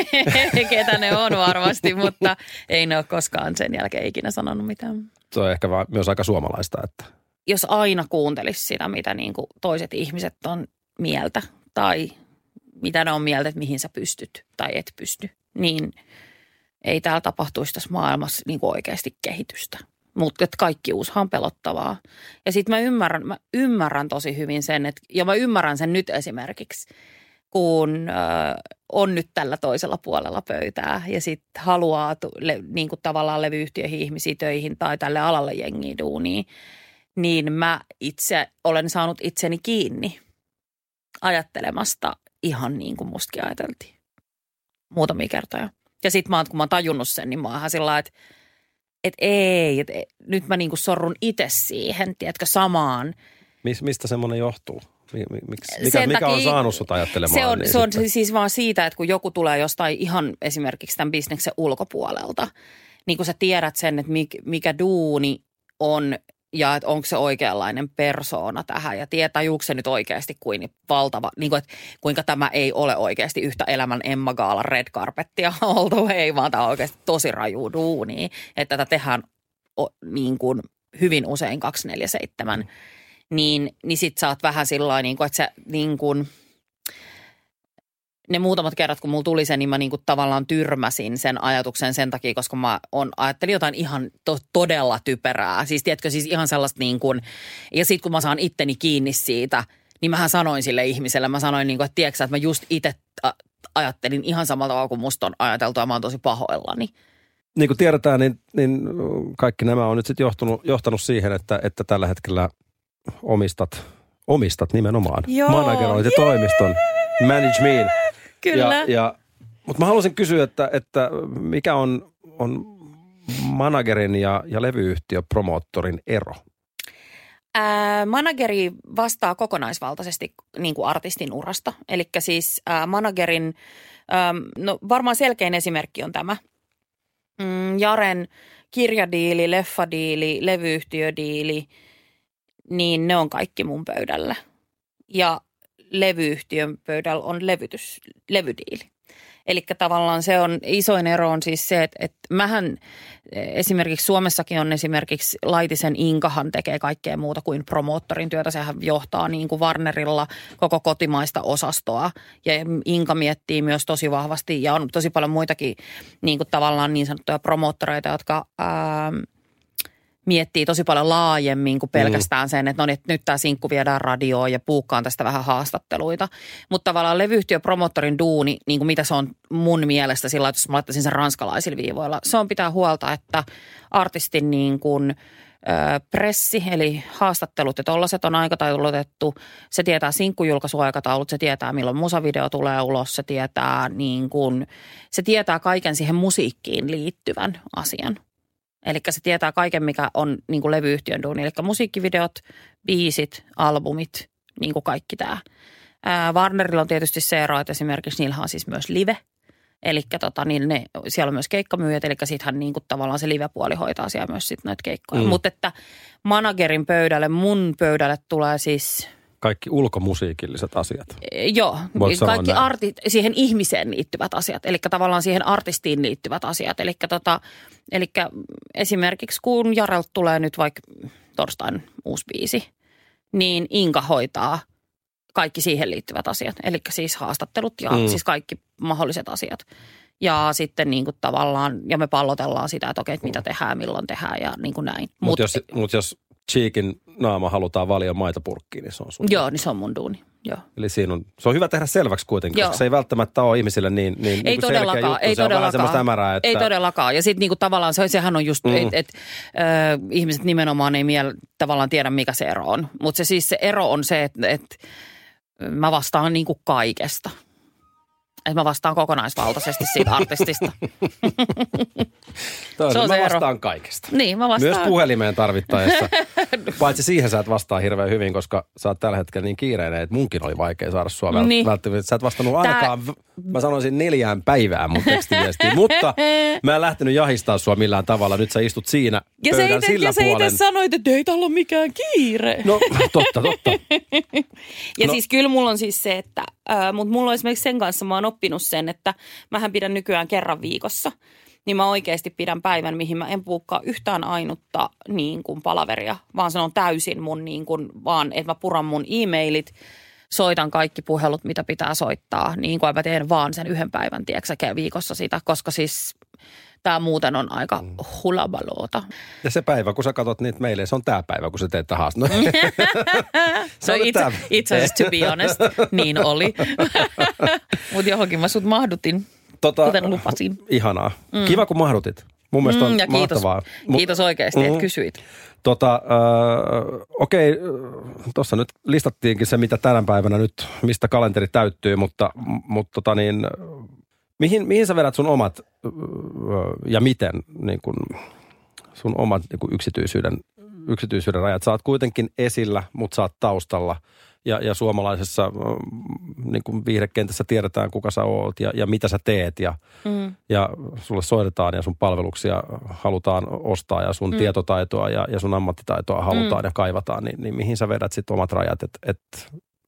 ketä ne on varmasti, mutta ei ne ole koskaan sen jälkeen ikinä sanonut mitään. Se on ehkä myös aika suomalaista, että jos aina kuuntelisi sitä, mitä niin kuin toiset ihmiset on mieltä tai mitä ne on mieltä, että mihin sä pystyt tai et pysty, niin ei täällä tapahtuisi tässä maailmassa niin kuin oikeasti kehitystä. Mutta kaikki uushan on pelottavaa. Ja sitten mä ymmärrän tosi hyvin sen, ja mä ymmärrän sen nyt esimerkiksi, kun on nyt tällä toisella puolella pöytää ja sitten haluaa niin kuin tavallaan levyyhtiöihin ihmisiä töihin tai tälle alalle jengiä duuniin, niin mä itse olen saanut itseni kiinni ajattelemasta ihan niin kuin mustakin ajateltiin muutamia kertoja. Ja sitten kun mä oon tajunnut sen, niin mä oon ihan sillä lailla, että nyt mä niin kuin sorrun itse siihen, tiedätkö, samaan. Mistä semmoinen johtuu? Mikä on saanut sut ajattelemaan? Se on siis vaan siitä, että kun joku tulee jostain ihan esimerkiksi tämän bisneksen ulkopuolelta, niin kun sä tiedät sen, että mikä duuni on ja että onko se oikeanlainen persoona tähän ja tajuuko se nyt oikeasti kuin valtava, niin kuin, että kuinka tämä ei ole oikeasti yhtä elämän Emma Gaalan red carpettia oltu, ei vaan tämä on oikeasti tosi raju duunia, että tätä tehdään niin kuin hyvin usein 247. Niin sit sä oot vähän sillain, niin että sä niin kuin, ne muutamat kerrat, kun mulla tuli se, niin mä niin kuin tavallaan tyrmäsin sen ajatuksen sen takia, koska mä ajattelin jotain ihan todella typerää. Siis tiedätkö, siis ihan sellaista niin kuin, ja sit kun mä saan itteni kiinni siitä, niin mähän sanoin sille ihmiselle, mä sanoin niin kuin, että tiedätkö, että mä just itse ajattelin ihan samalla tavalla kuin musta on ajateltu ja mä oon tosi pahoillani. Niin kuin tiedetään, niin kaikki nämä on nyt sitten johtanut siihen, että tällä hetkellä omistat nimenomaan. Manageroit ja toimiston. Manage Me. Kyllä. Mutta mä haluaisin kysyä, että mikä on managerin ja levyyhtiöpromoottorin ero? Manageri vastaa kokonaisvaltaisesti niin kuin artistin urasta. Eli siis managerin, no varmaan selkein esimerkki on tämä. Jaren kirjadiili, leffadiili, levyyhtiödiili, niin ne on kaikki mun pöydällä. Ja levyyhtiön pöydällä on levydiili. Eli tavallaan se on, isoin ero on siis se, että mähän esimerkiksi Suomessakin on esimerkiksi Laitisen Inkahan tekee kaikkea muuta kuin promoottorin työtä. Sehän johtaa niin kuin Warnerilla koko kotimaista osastoa ja Inka miettii myös tosi vahvasti ja on tosi paljon muitakin niin kuin tavallaan niin sanottuja promoottoreita, jotka miettii tosi paljon laajemmin kuin pelkästään sen, että no niin, että nyt tämä sinkku viedään radioon ja puukkaan tästä vähän haastatteluita. Mutta tavallaan levyyhtiöpromottorin duuni, niin kuin mitä se on mun mielestä sillä, että jos mä laittaisin sen ranskalaisilla viivoilla, se on pitää huolta, että artistin niin kuin pressi, eli haastattelut ja tollaiset on aikataulutettu. Se tietää sinkkujulkaisuaikataulut, se tietää milloin musavideo tulee ulos, se tietää, niin kuin, se tietää kaiken siihen musiikkiin liittyvän asian. Eli se tietää kaiken, mikä on niin kuin levyyhtiön duuni. Eli musiikkivideot, biisit, albumit, niin kuin kaikki tämä. Warnerilla on tietysti se ero, että esimerkiksi niillä on siis myös live. Eli niin siellä on myös keikkamyyjät, eli sittenhän niin kuin tavallaan se live-puoli hoitaa siellä myös sit noita keikkoja. Mutta että managerin pöydälle, mun pöydälle tulee siis... Kaikki ulkomusiikilliset asiat. Joo, kaikki siihen ihmiseen liittyvät asiat, eli tavallaan siihen artistiin liittyvät asiat. Eli esimerkiksi kun Jarelta tulee nyt vaikka torstain uusi biisi, niin Inka hoitaa kaikki siihen liittyvät asiat. Eli siis haastattelut ja siis kaikki mahdolliset asiat. Ja sitten niin kuin tavallaan, ja me pallotellaan sitä, että okei, että mitä tehdään, milloin tehdään ja niin kuin näin. Mutta jos Cheekin naama halutaan valia maitopurkkiin, niin se on sun. Joo, niin se on mun duuni. Joo. Eli se on hyvä tehdä selväksi kuitenkin, koska se ei välttämättä ole ihmisille niin ei todellakaan, selkeä juttu. Se on vähän semmoista hämärää. Että... Ei todellakaan. Ja sitten niinku tavallaan sehän on just, että ihmiset nimenomaan ei tavallaan tiedä, mikä se ero on. Mutta se ero on se, että mä vastaan niinku kaikesta. Että mä vastaan kokonaisvaltaisesti siitä artistista. Mä vastaan kaikesta. Niin, mä vastaan. Myös puhelimeen tarvittaessa. Paitsi siihen sä et vastaa hirveän hyvin, koska sä oot tällä hetkellä niin kiireinen, että munkin oli vaikea saada sua välttämättä. Sä et vastannut ainakaan, mä sanoisin 4 päivään mun tekstiviestiin. Mutta mä en lähtenyt jahistaa sua millään tavalla. Nyt sä istut siinä pöydän sillä puolen. Ja sä itse sanoit, että ei täällä ole mikään kiire. No, totta. Ja siis kyllä mulla on siis se, että, mutta mulla on esimerkiksi sen kanssa, mä oon oppinut sen, että mähän pidän nykyään kerran viikossa. Niin mä oikeasti pidän päivän, mihin mä en puukkaa yhtään ainutta niin kuin palaveria, vaan se on täysin mun niin kuin, vaan että mä puran mun e-mailit, soitan kaikki puhelut, mitä pitää soittaa, niin kuin mä teen vaan sen 1 päivän, tiedätkö, viikossa sitä, koska siis tämä muuten on aika hulabaloota. Ja se päivä, kun sä katsot niitä meille, se on tämä päivä, kun sä teet haastattelua. No itse asiassa, to be honest, niin oli. Mutta johonkin mä sut mahdutin. Kuten lupasin. Ihanaa. Kiva, kun mahdutit. Mun mielestä on mahtavaa. Kiitos oikeasti, että kysyit. Okei, tuossa nyt listattiinkin se, mitä tänä päivänä nyt, mistä kalenteri täyttyy, mutta mihin sä vedät sun omat ja miten niin kun, sun omat niin kun yksityisyyden rajat? Sä oot kuitenkin esillä, mutta sä oot taustalla. Ja suomalaisessa niin kuin viihdekentässä tiedetään, kuka sä oot ja mitä sä teet. Ja sulle soitetaan ja sun palveluksia halutaan ostaa ja sun tietotaitoa ja sun ammattitaitoa halutaan ja kaivataan. Niin mihin sä vedät sitten omat rajat, että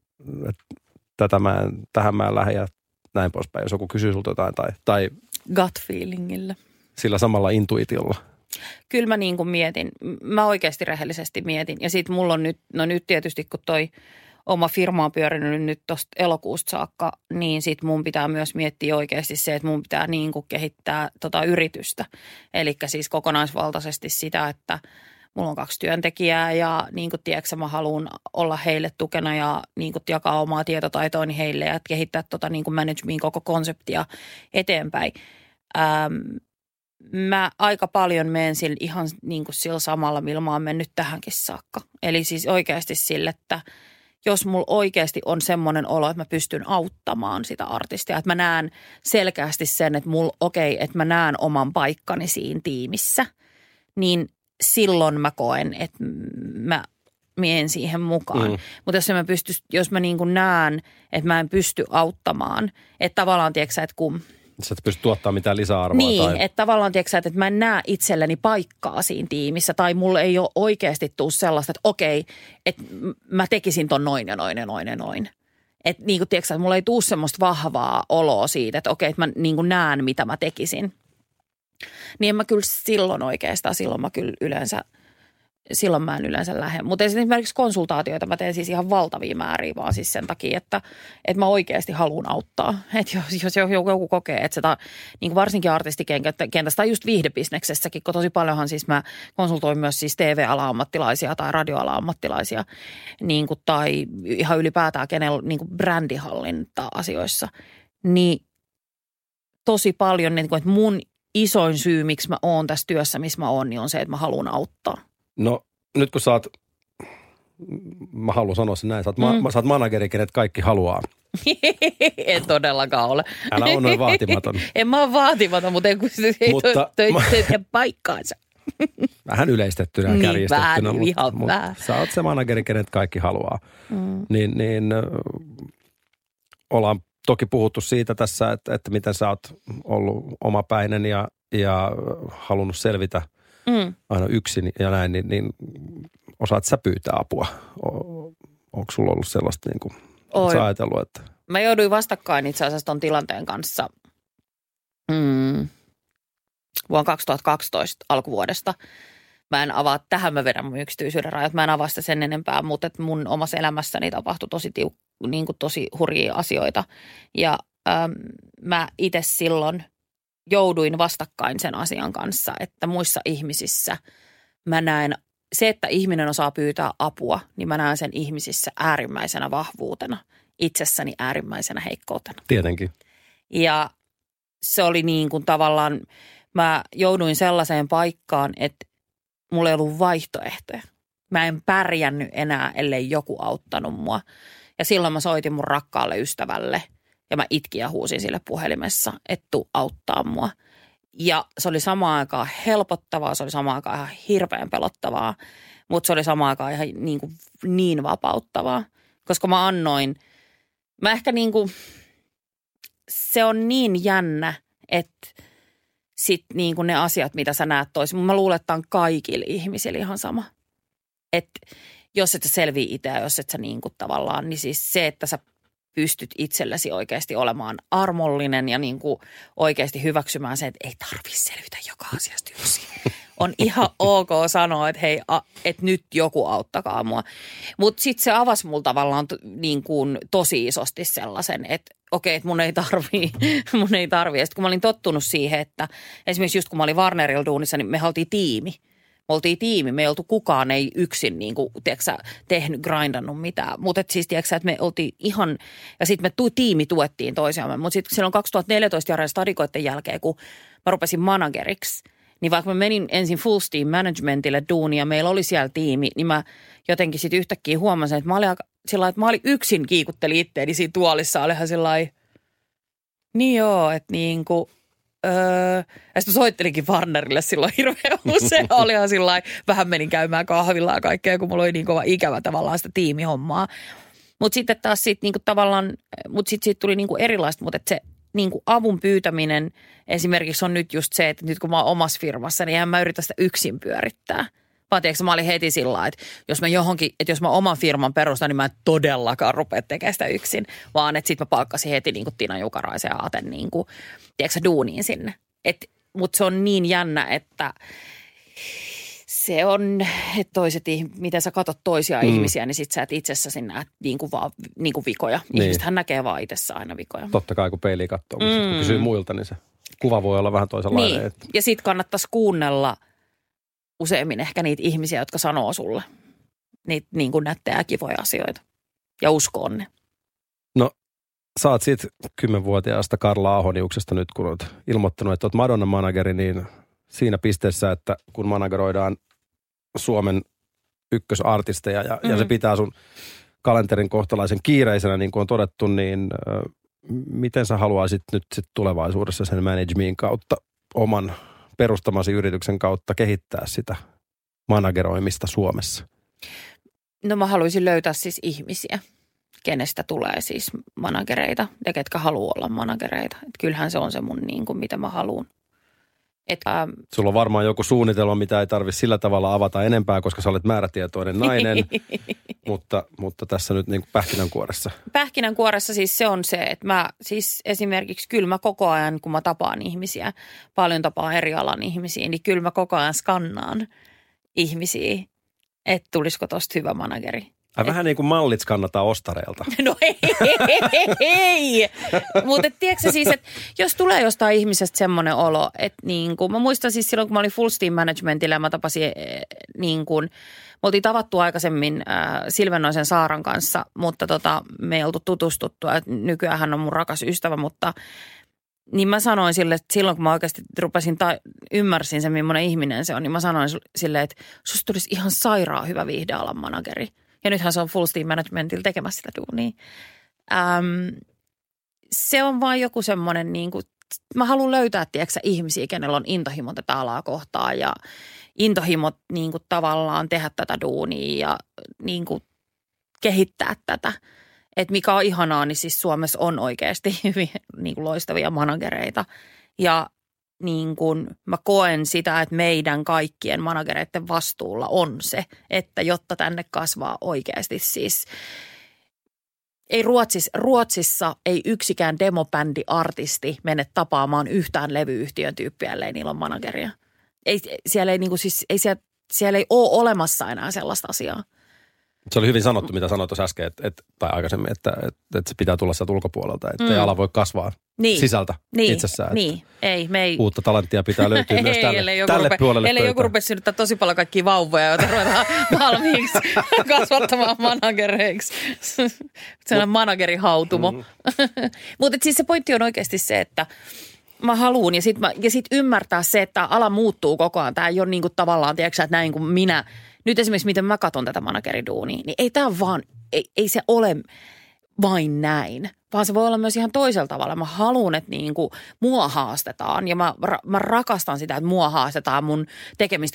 tähän mä en lähde ja näin poispäin. Jos joku kysyy sulta jotain tai gut feelingillä. Sillä samalla intuitiolla. Kyllä mä niin kuin mietin. Mä oikeasti rehellisesti mietin. Ja sit mulla on nyt tietysti kun toi oma firma on pyörinyt nyt tuosta elokuusta saakka, niin sit mun pitää myös miettiä oikeasti se, että mun pitää niin kuin kehittää yritystä. Eli siis kokonaisvaltaisesti sitä, että mulla on 2 työntekijää ja niin kuin tiedätkö, mä haluan olla heille tukena ja niin kuin jakaa omaa tietotaitoani heille ja kehittää niin kuin managementin koko konseptia eteenpäin. Mä aika paljon menen ihan niin kuin sillä samalla, millä mä oon mennyt tähänkin saakka. Eli siis oikeasti sille, että jos mulla oikeasti on semmoinen olo, että mä pystyn auttamaan sitä artistia, että mä näen selkeästi sen, että että mä näen oman paikkani siinä tiimissä, niin silloin mä koen, että mä mien siihen mukaan. Mutta jos mä niin kuin näen, että mä en pysty auttamaan, että tavallaan tiedätkö että kun sä et pysty tuottaa mitään lisäarvoa. Niin, että tavallaan tiedätkö että mä en näe itselleni paikkaa siinä tiimissä tai mulla ei ole oikeasti tule sellaista, että okei, että mä tekisin ton noin ja noin ja noin ja noin. Että niin kuin tiedätkö että mulla ei tule semmoista vahvaa oloa siitä, että okei, että mä niin kuin näen mitä mä tekisin. Niin en mä kyllä silloin mä en yleensä lähde. Mutta esimerkiksi konsultaatioita mä teen siis ihan valtavia määriä vaan siis sen takia, että mä oikeasti haluan auttaa. Että jos joku kokee, että sitä niin kuin varsinkin artistikentässä tai just viihdebisneksessäkin, kun tosi paljonhan siis mä konsultoin myös siis TV-ala-ammattilaisia tai radioala-ammattilaisia niin kuin, tai ihan ylipäätään kenellä niin kuin brändihallinta-asioissa, niin tosi paljon, niin kuin, että mun isoin syy, miksi mä oon tässä työssä, missä mä oon, niin on se, että mä haluan auttaa. No nyt kun mä haluan sanoa sen näin, sä oot manageri, kenet kaikki haluaa. En todellakaan ole. Älä ole noin vaatimaton. En mä ole vaatimaton, mutta ei tee paikkaansa. vähän yleistettynä ja kärjistettynä, mutta sä oot se manageri, kenet kaikki haluaa. Niin ollaan toki puhuttu siitä tässä, että miten sä oot ollut omapäinen ja halunnut selvitä aina yksin ja näin, niin osaat sä pyytää apua? Onko sulla ollut sellaista niin kuin, oot sä ajatellut, että... Mä jouduin vastakkain itse asiassa ton tilanteen kanssa vuonna 2012 alkuvuodesta. Mä en avaa, tähän mä vedän mun yksityisyyden rajat, mä en avaa sitä sen enempää, mutta että mun omassa elämässäni tapahtui tosi hurjia asioita. Ja mä itse silloin jouduin vastakkain sen asian kanssa, että muissa ihmisissä mä näen, se, että ihminen osaa pyytää apua, niin mä näen sen ihmisissä äärimmäisenä vahvuutena, itsessäni äärimmäisenä heikkoutena. Tietenkin. Ja se oli niin kuin tavallaan, mä jouduin sellaiseen paikkaan, että mulla ei ollut vaihtoehtoja. Mä en pärjännyt enää, ellei joku auttanut mua. Ja silloin mä soitin mun rakkaalle ystävälle ja mä itkin ja huusin sille puhelimessa, että tuu auttaa mua. Ja se oli samaan aikaan helpottavaa, se oli samaan aikaan ihan hirveän pelottavaa, mutta se oli samaan aikaan ihan niin vapauttavaa. Koska mä ehkä se on niin jännä, että sitten ne asiat, mitä sä näet toisin. Mä luulen, että on kaikille ihmisille ihan sama. Että jos et sä selviä itse ja jos et sä tavallaan, niin siis se, että sä pystyt itsellesi oikeasti olemaan armollinen ja oikeasti hyväksymään se, että ei tarvitse selvitä joka asiasta yksin. On ihan ok sanoa, että hei, että nyt joku auttakaa mua. Mutta sitten se avasi mulla tavallaan tosi isosti sellaisen, että okei, että mun ei tarvii. Ja sitten kun mä olin tottunut siihen, että esimerkiksi just kun mä olin Warnerilla duunissa, niin me oltiin tiimi. Me ei oltu kukaan ei yksin tehnyt, grindannut mitään. Mutta siis että me oltiin ihan, ja sitten me tiimi tuettiin toisiamme. Mutta sitten silloin 2014 Jaren stadikoiden jälkeen, kun mä rupesin manageriksi, niin vaikka mä menin ensin full steam managementille duunia ja meillä oli siellä tiimi, niin mä jotenkin sitten yhtäkkiä huomasin, että mä olin yksin kiikutteli itteeni siinä tuolissa. Olihan sellainen, niin joo, että ja sitten soittelinkin Warnerille silloin hirveän usein. Olihan sillain, vähän menin käymään kahvilla ja kaikkea, kun mulla oli niin kova ikävä tavallaan sitä tiimihommaa. Mutta sitten taas siitä tuli erilaista, mutta se avun pyytäminen esimerkiksi on nyt just se, että nyt kun mä oon omassa firmassa, niin en mä yritä sitä yksin pyörittää. Vaan tiedätkö, mä olin heti sillä että jos mä oman firman perustan, niin mä en todellakaan rupea tekemään sitä yksin. Vaan että sit mä palkkasin heti Tiina Jukaraisen ja Aten tiedätkö, duuniin sinne. Mutta se on niin jännä, että se on, että miten sä katot toisia ihmisiä, niin sit sä et itsessäsi näet vaan vikoja. Niin. Ihmisethän näkee vaan itsessä aina vikoja. Totta kai, kun peiliä katsoo, kun kysyy muilta, niin se kuva voi olla vähän toisenlainen. Niin, ja sit kannattaisi kuunnella useimmin ehkä niitä ihmisiä, jotka sanoo sulle niitä nättejä kivoja asioita ja uskoon ne. No, sä oot siitä 10-vuotiaasta Karla Ahoniuksesta nyt, kun oot ilmoittanut, että oot Madonna-manageri, niin siinä pisteessä, että kun manageroidaan Suomen ykkösartisteja ja se pitää sun kalenterin kohtalaisen kiireisenä, niin kuin on todettu, niin miten sä haluaisit nyt sit tulevaisuudessa sen managemin kautta oman perustamasi yrityksen kautta kehittää sitä manageroimista Suomessa? No mä haluaisin löytää siis ihmisiä, kenestä tulee siis managereita ja ketkä haluaa olla managereita. Et kyllähän se on se mun mitä mä haluan. Sulla on varmaan joku suunnitelma, mitä ei tarvitse sillä tavalla avata enempää, koska sä olet määrätietoinen nainen, mutta tässä nyt pähkinänkuoressa. Pähkinänkuoressa siis se on se, että mä siis esimerkiksi kyllä mä koko ajan, kun mä tapaan ihmisiä, paljon tapaan eri alan ihmisiä, niin kyllä mä koko ajan skannaan ihmisiä, että tulisiko tosta hyvä manageri. Vähän niin kuin mallit skannataan ostareilta. No ei. Mutta tiedätkö siis, että jos tulee jostain ihmisestä semmoinen olo, että mä muistan siis silloin, kun mä olin full steam managementillä ja mä tapasin me oltiin tavattu aikaisemmin Silvennoisen Saaran kanssa, mutta me ei oltu tutustuttu. Nykyään hän on mun rakas ystävä, mutta niin mä sanoin sille, että silloin kun mä oikeasti rupesin ymmärsin sen, millainen ihminen se on, niin mä sanoin sille, että susta tulisi ihan sairaan hyvä viihdealan manageri. Ja nythän se on full steam managementilla tekemässä sitä duunia. Se on vaan joku semmoinen, mä haluan löytää, tiedätkö, ihmisiä, kenellä on intohimo tätä alaa kohtaan intohimot niin kuin tavallaan tehdä tätä duunia ja niin kuin kehittää tätä. Että mikä on ihanaa, niin siis Suomessa on oikeasti hyvin niin kuin loistavia managereita. Ja niin kuin mä koen sitä, että meidän kaikkien managereiden vastuulla on se, että jotta tänne kasvaa oikeasti siis. Ei Ruotsissa ei yksikään demobändi-artisti mene tapaamaan yhtään levyyhtiön tyyppiä, ellei niillä on manageria. Siellä ei ole olemassa enää sellaista asiaa. Se oli hyvin sanottu, mitä sanoit tuossa äsken, tai aikaisemmin, että se pitää tulla sieltä ulkopuolelta, että ei ala voi kasvaa sisältä itsessään. Uutta talenttia pitää löytyä myös tälle puolelle. Ellei joku rupesi synnyttää tosi paljon kaikkia vauvoja, joita ruvetaan valmiiksi kasvattamaan managereiksi. Sellainen managerihautumo. Mutta siis se pointti on oikeasti se, että mä haluun ja sit ymmärtää se, että ala muuttuu koko ajan. Tämä ei ole niin kuin tavallaan, tiedätkö, että näin kuin minä. Nyt esimerkiksi miten mä katson tätä manageriduunia, niin ei tämä vaan, ei se ole vain näin, vaan se voi olla myös ihan toisella tavalla. Mä haluan, että niinku mua haastetaan ja mä rakastan sitä, että mua haastetaan, mun tekemistä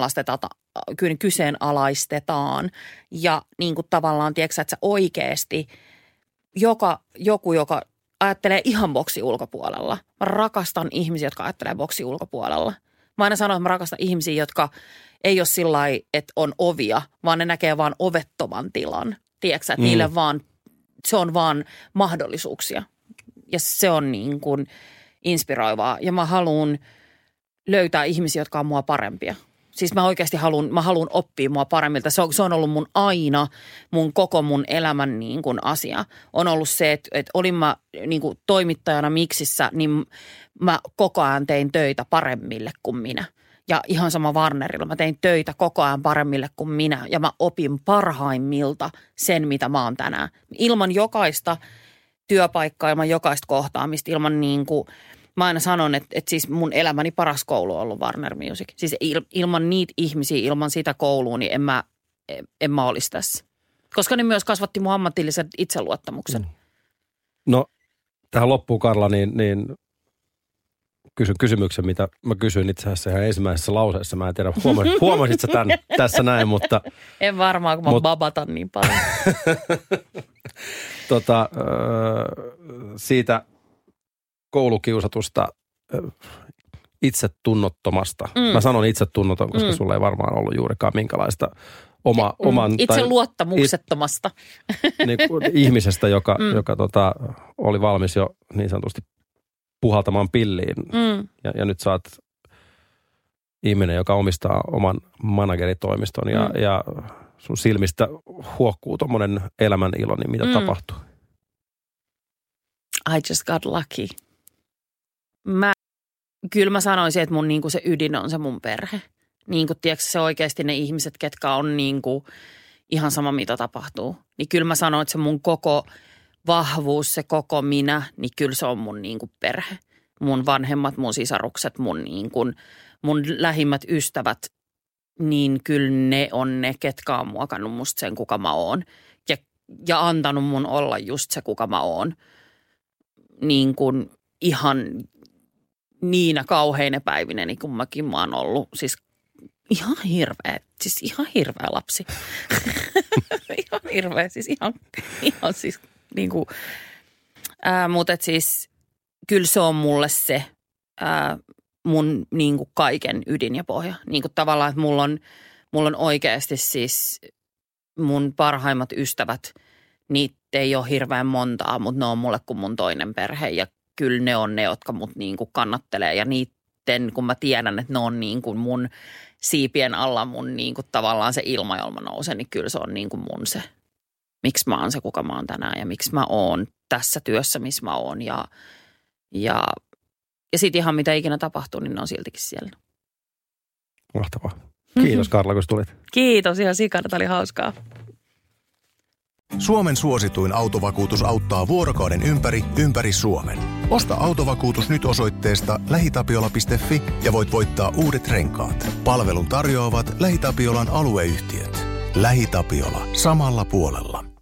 kyseenalaistetaan ja niinku tavallaan, tiedätkö, että sä oikeasti joku, joka ajattelee ihan boksi ulkopuolella. Mä rakastan ihmisiä, jotka ajattelee boksi ulkopuolella. Mä aina sanon, että mä rakastan ihmisiä, jotka ei ole sillä lailla, että on ovia, vaan ne näkee vaan ovettoman tilan. Tiedätkö, että niille vaan, se on vaan mahdollisuuksia. Ja se on niin kuin inspiroivaa. Ja mä haluan löytää ihmisiä, jotka on mua parempia. Siis mä oikeasti haluan oppia mua paremmilta. Se on ollut koko mun elämän niin kuin asia. On ollut se, että olin mä niin kuin toimittajana Mixissä, niin mä koko ajan tein töitä paremmille kuin minä. Ja ihan sama Warnerilla. Mä tein töitä koko ajan paremmille kuin minä ja mä opin parhaimmilta sen, mitä mä oon tänään. Ilman jokaista työpaikkaa, ilman jokaista kohtaamista, ilman niin kuin, mä aina sanon, että siis mun elämäni paras koulu on ollut Warner Music. Siis ilman niitä ihmisiä, ilman sitä koulua, niin en mä olisi tässä. Koska ne myös kasvatti mun ammatillisen itseluottamuksen. No, tähän loppuun Karla, niin kysyn kysymyksen, mitä mä kysyin itse asiassa ihan ensimmäisessä lauseessa. Mä en tiedä, huomasit sä tämän tässä näin, mutta... En varmaan, kun mä babatan niin paljon. Siitä koulukiusatusta itsetunnottomasta. Mä sanon itsetunnoton, koska sulla ei varmaan ollut juurikaan minkälaista oman... Itseluottamuksettomasta. Niin, ihmisestä, joka oli valmis jo niin sanotusti puhaltamaan pilliin. Ja nyt sä oot ihminen, joka omistaa oman manageritoimiston ja sun silmistä huokkuu tommonen elämän ilo, niin mitä tapahtuu? I just got lucky. Kyllä mä sanoisin, että mun niinku se ydin on se mun perhe. Niinku, tiedätkö, se oikeasti ne ihmiset, ketkä on niinku ihan sama mitä tapahtuu. Niin kyllä mä sanoin, että se mun koko vahvuus, se koko minä, niin kyllä se on mun niinku perhe. Mun vanhemmat, mun sisarukset, mun lähimmät ystävät, niin kyllä ne on ne, ketkä on muokannut musta sen, kuka mä oon. Ja antanut mun olla just se, kuka mä oon. Niin kuin ihan niinä kauheina päivinä, niin kun mäkin mä oon ollut. Siis ihan hirveä lapsi. Ihan hirveä, siis ihan siis niin kuin, mutta siis kyllä se on mulle se mun niin kuin kaiken ydin ja pohja. Niin kuin tavallaan, että mulla on oikeasti siis mun parhaimmat ystävät, niitä ei ole hirveän montaa, mutta ne on mulle kuin mun toinen perhe. Ja kyllä ne on ne, jotka mut niin kuin kannattelee. Ja niiden, kun mä tiedän, että ne on niin kuin mun siipien alla mun niin kuin tavallaan se ilma, jolla mä nousen, niin kyllä se on niin kuin mun se, miksi mä oon se, kuka mä oon tänään ja miksi mä oon tässä työssä, missä mä oon. Ja sitten ihan mitä ikinä tapahtuu, niin ne on siltikin siellä. Mahtavaa. Kiitos Karla, kun tulit. Kiitos ihan sikana, tämä oli hauskaa. Suomen suosituin autovakuutus auttaa vuorokauden ympäri Suomen. Osta autovakuutus nyt osoitteesta lähitapiola.fi ja voit voittaa uudet renkaat. Palvelun tarjoavat LähiTapiolan alueyhtiöt. LähiTapiola. Samalla puolella.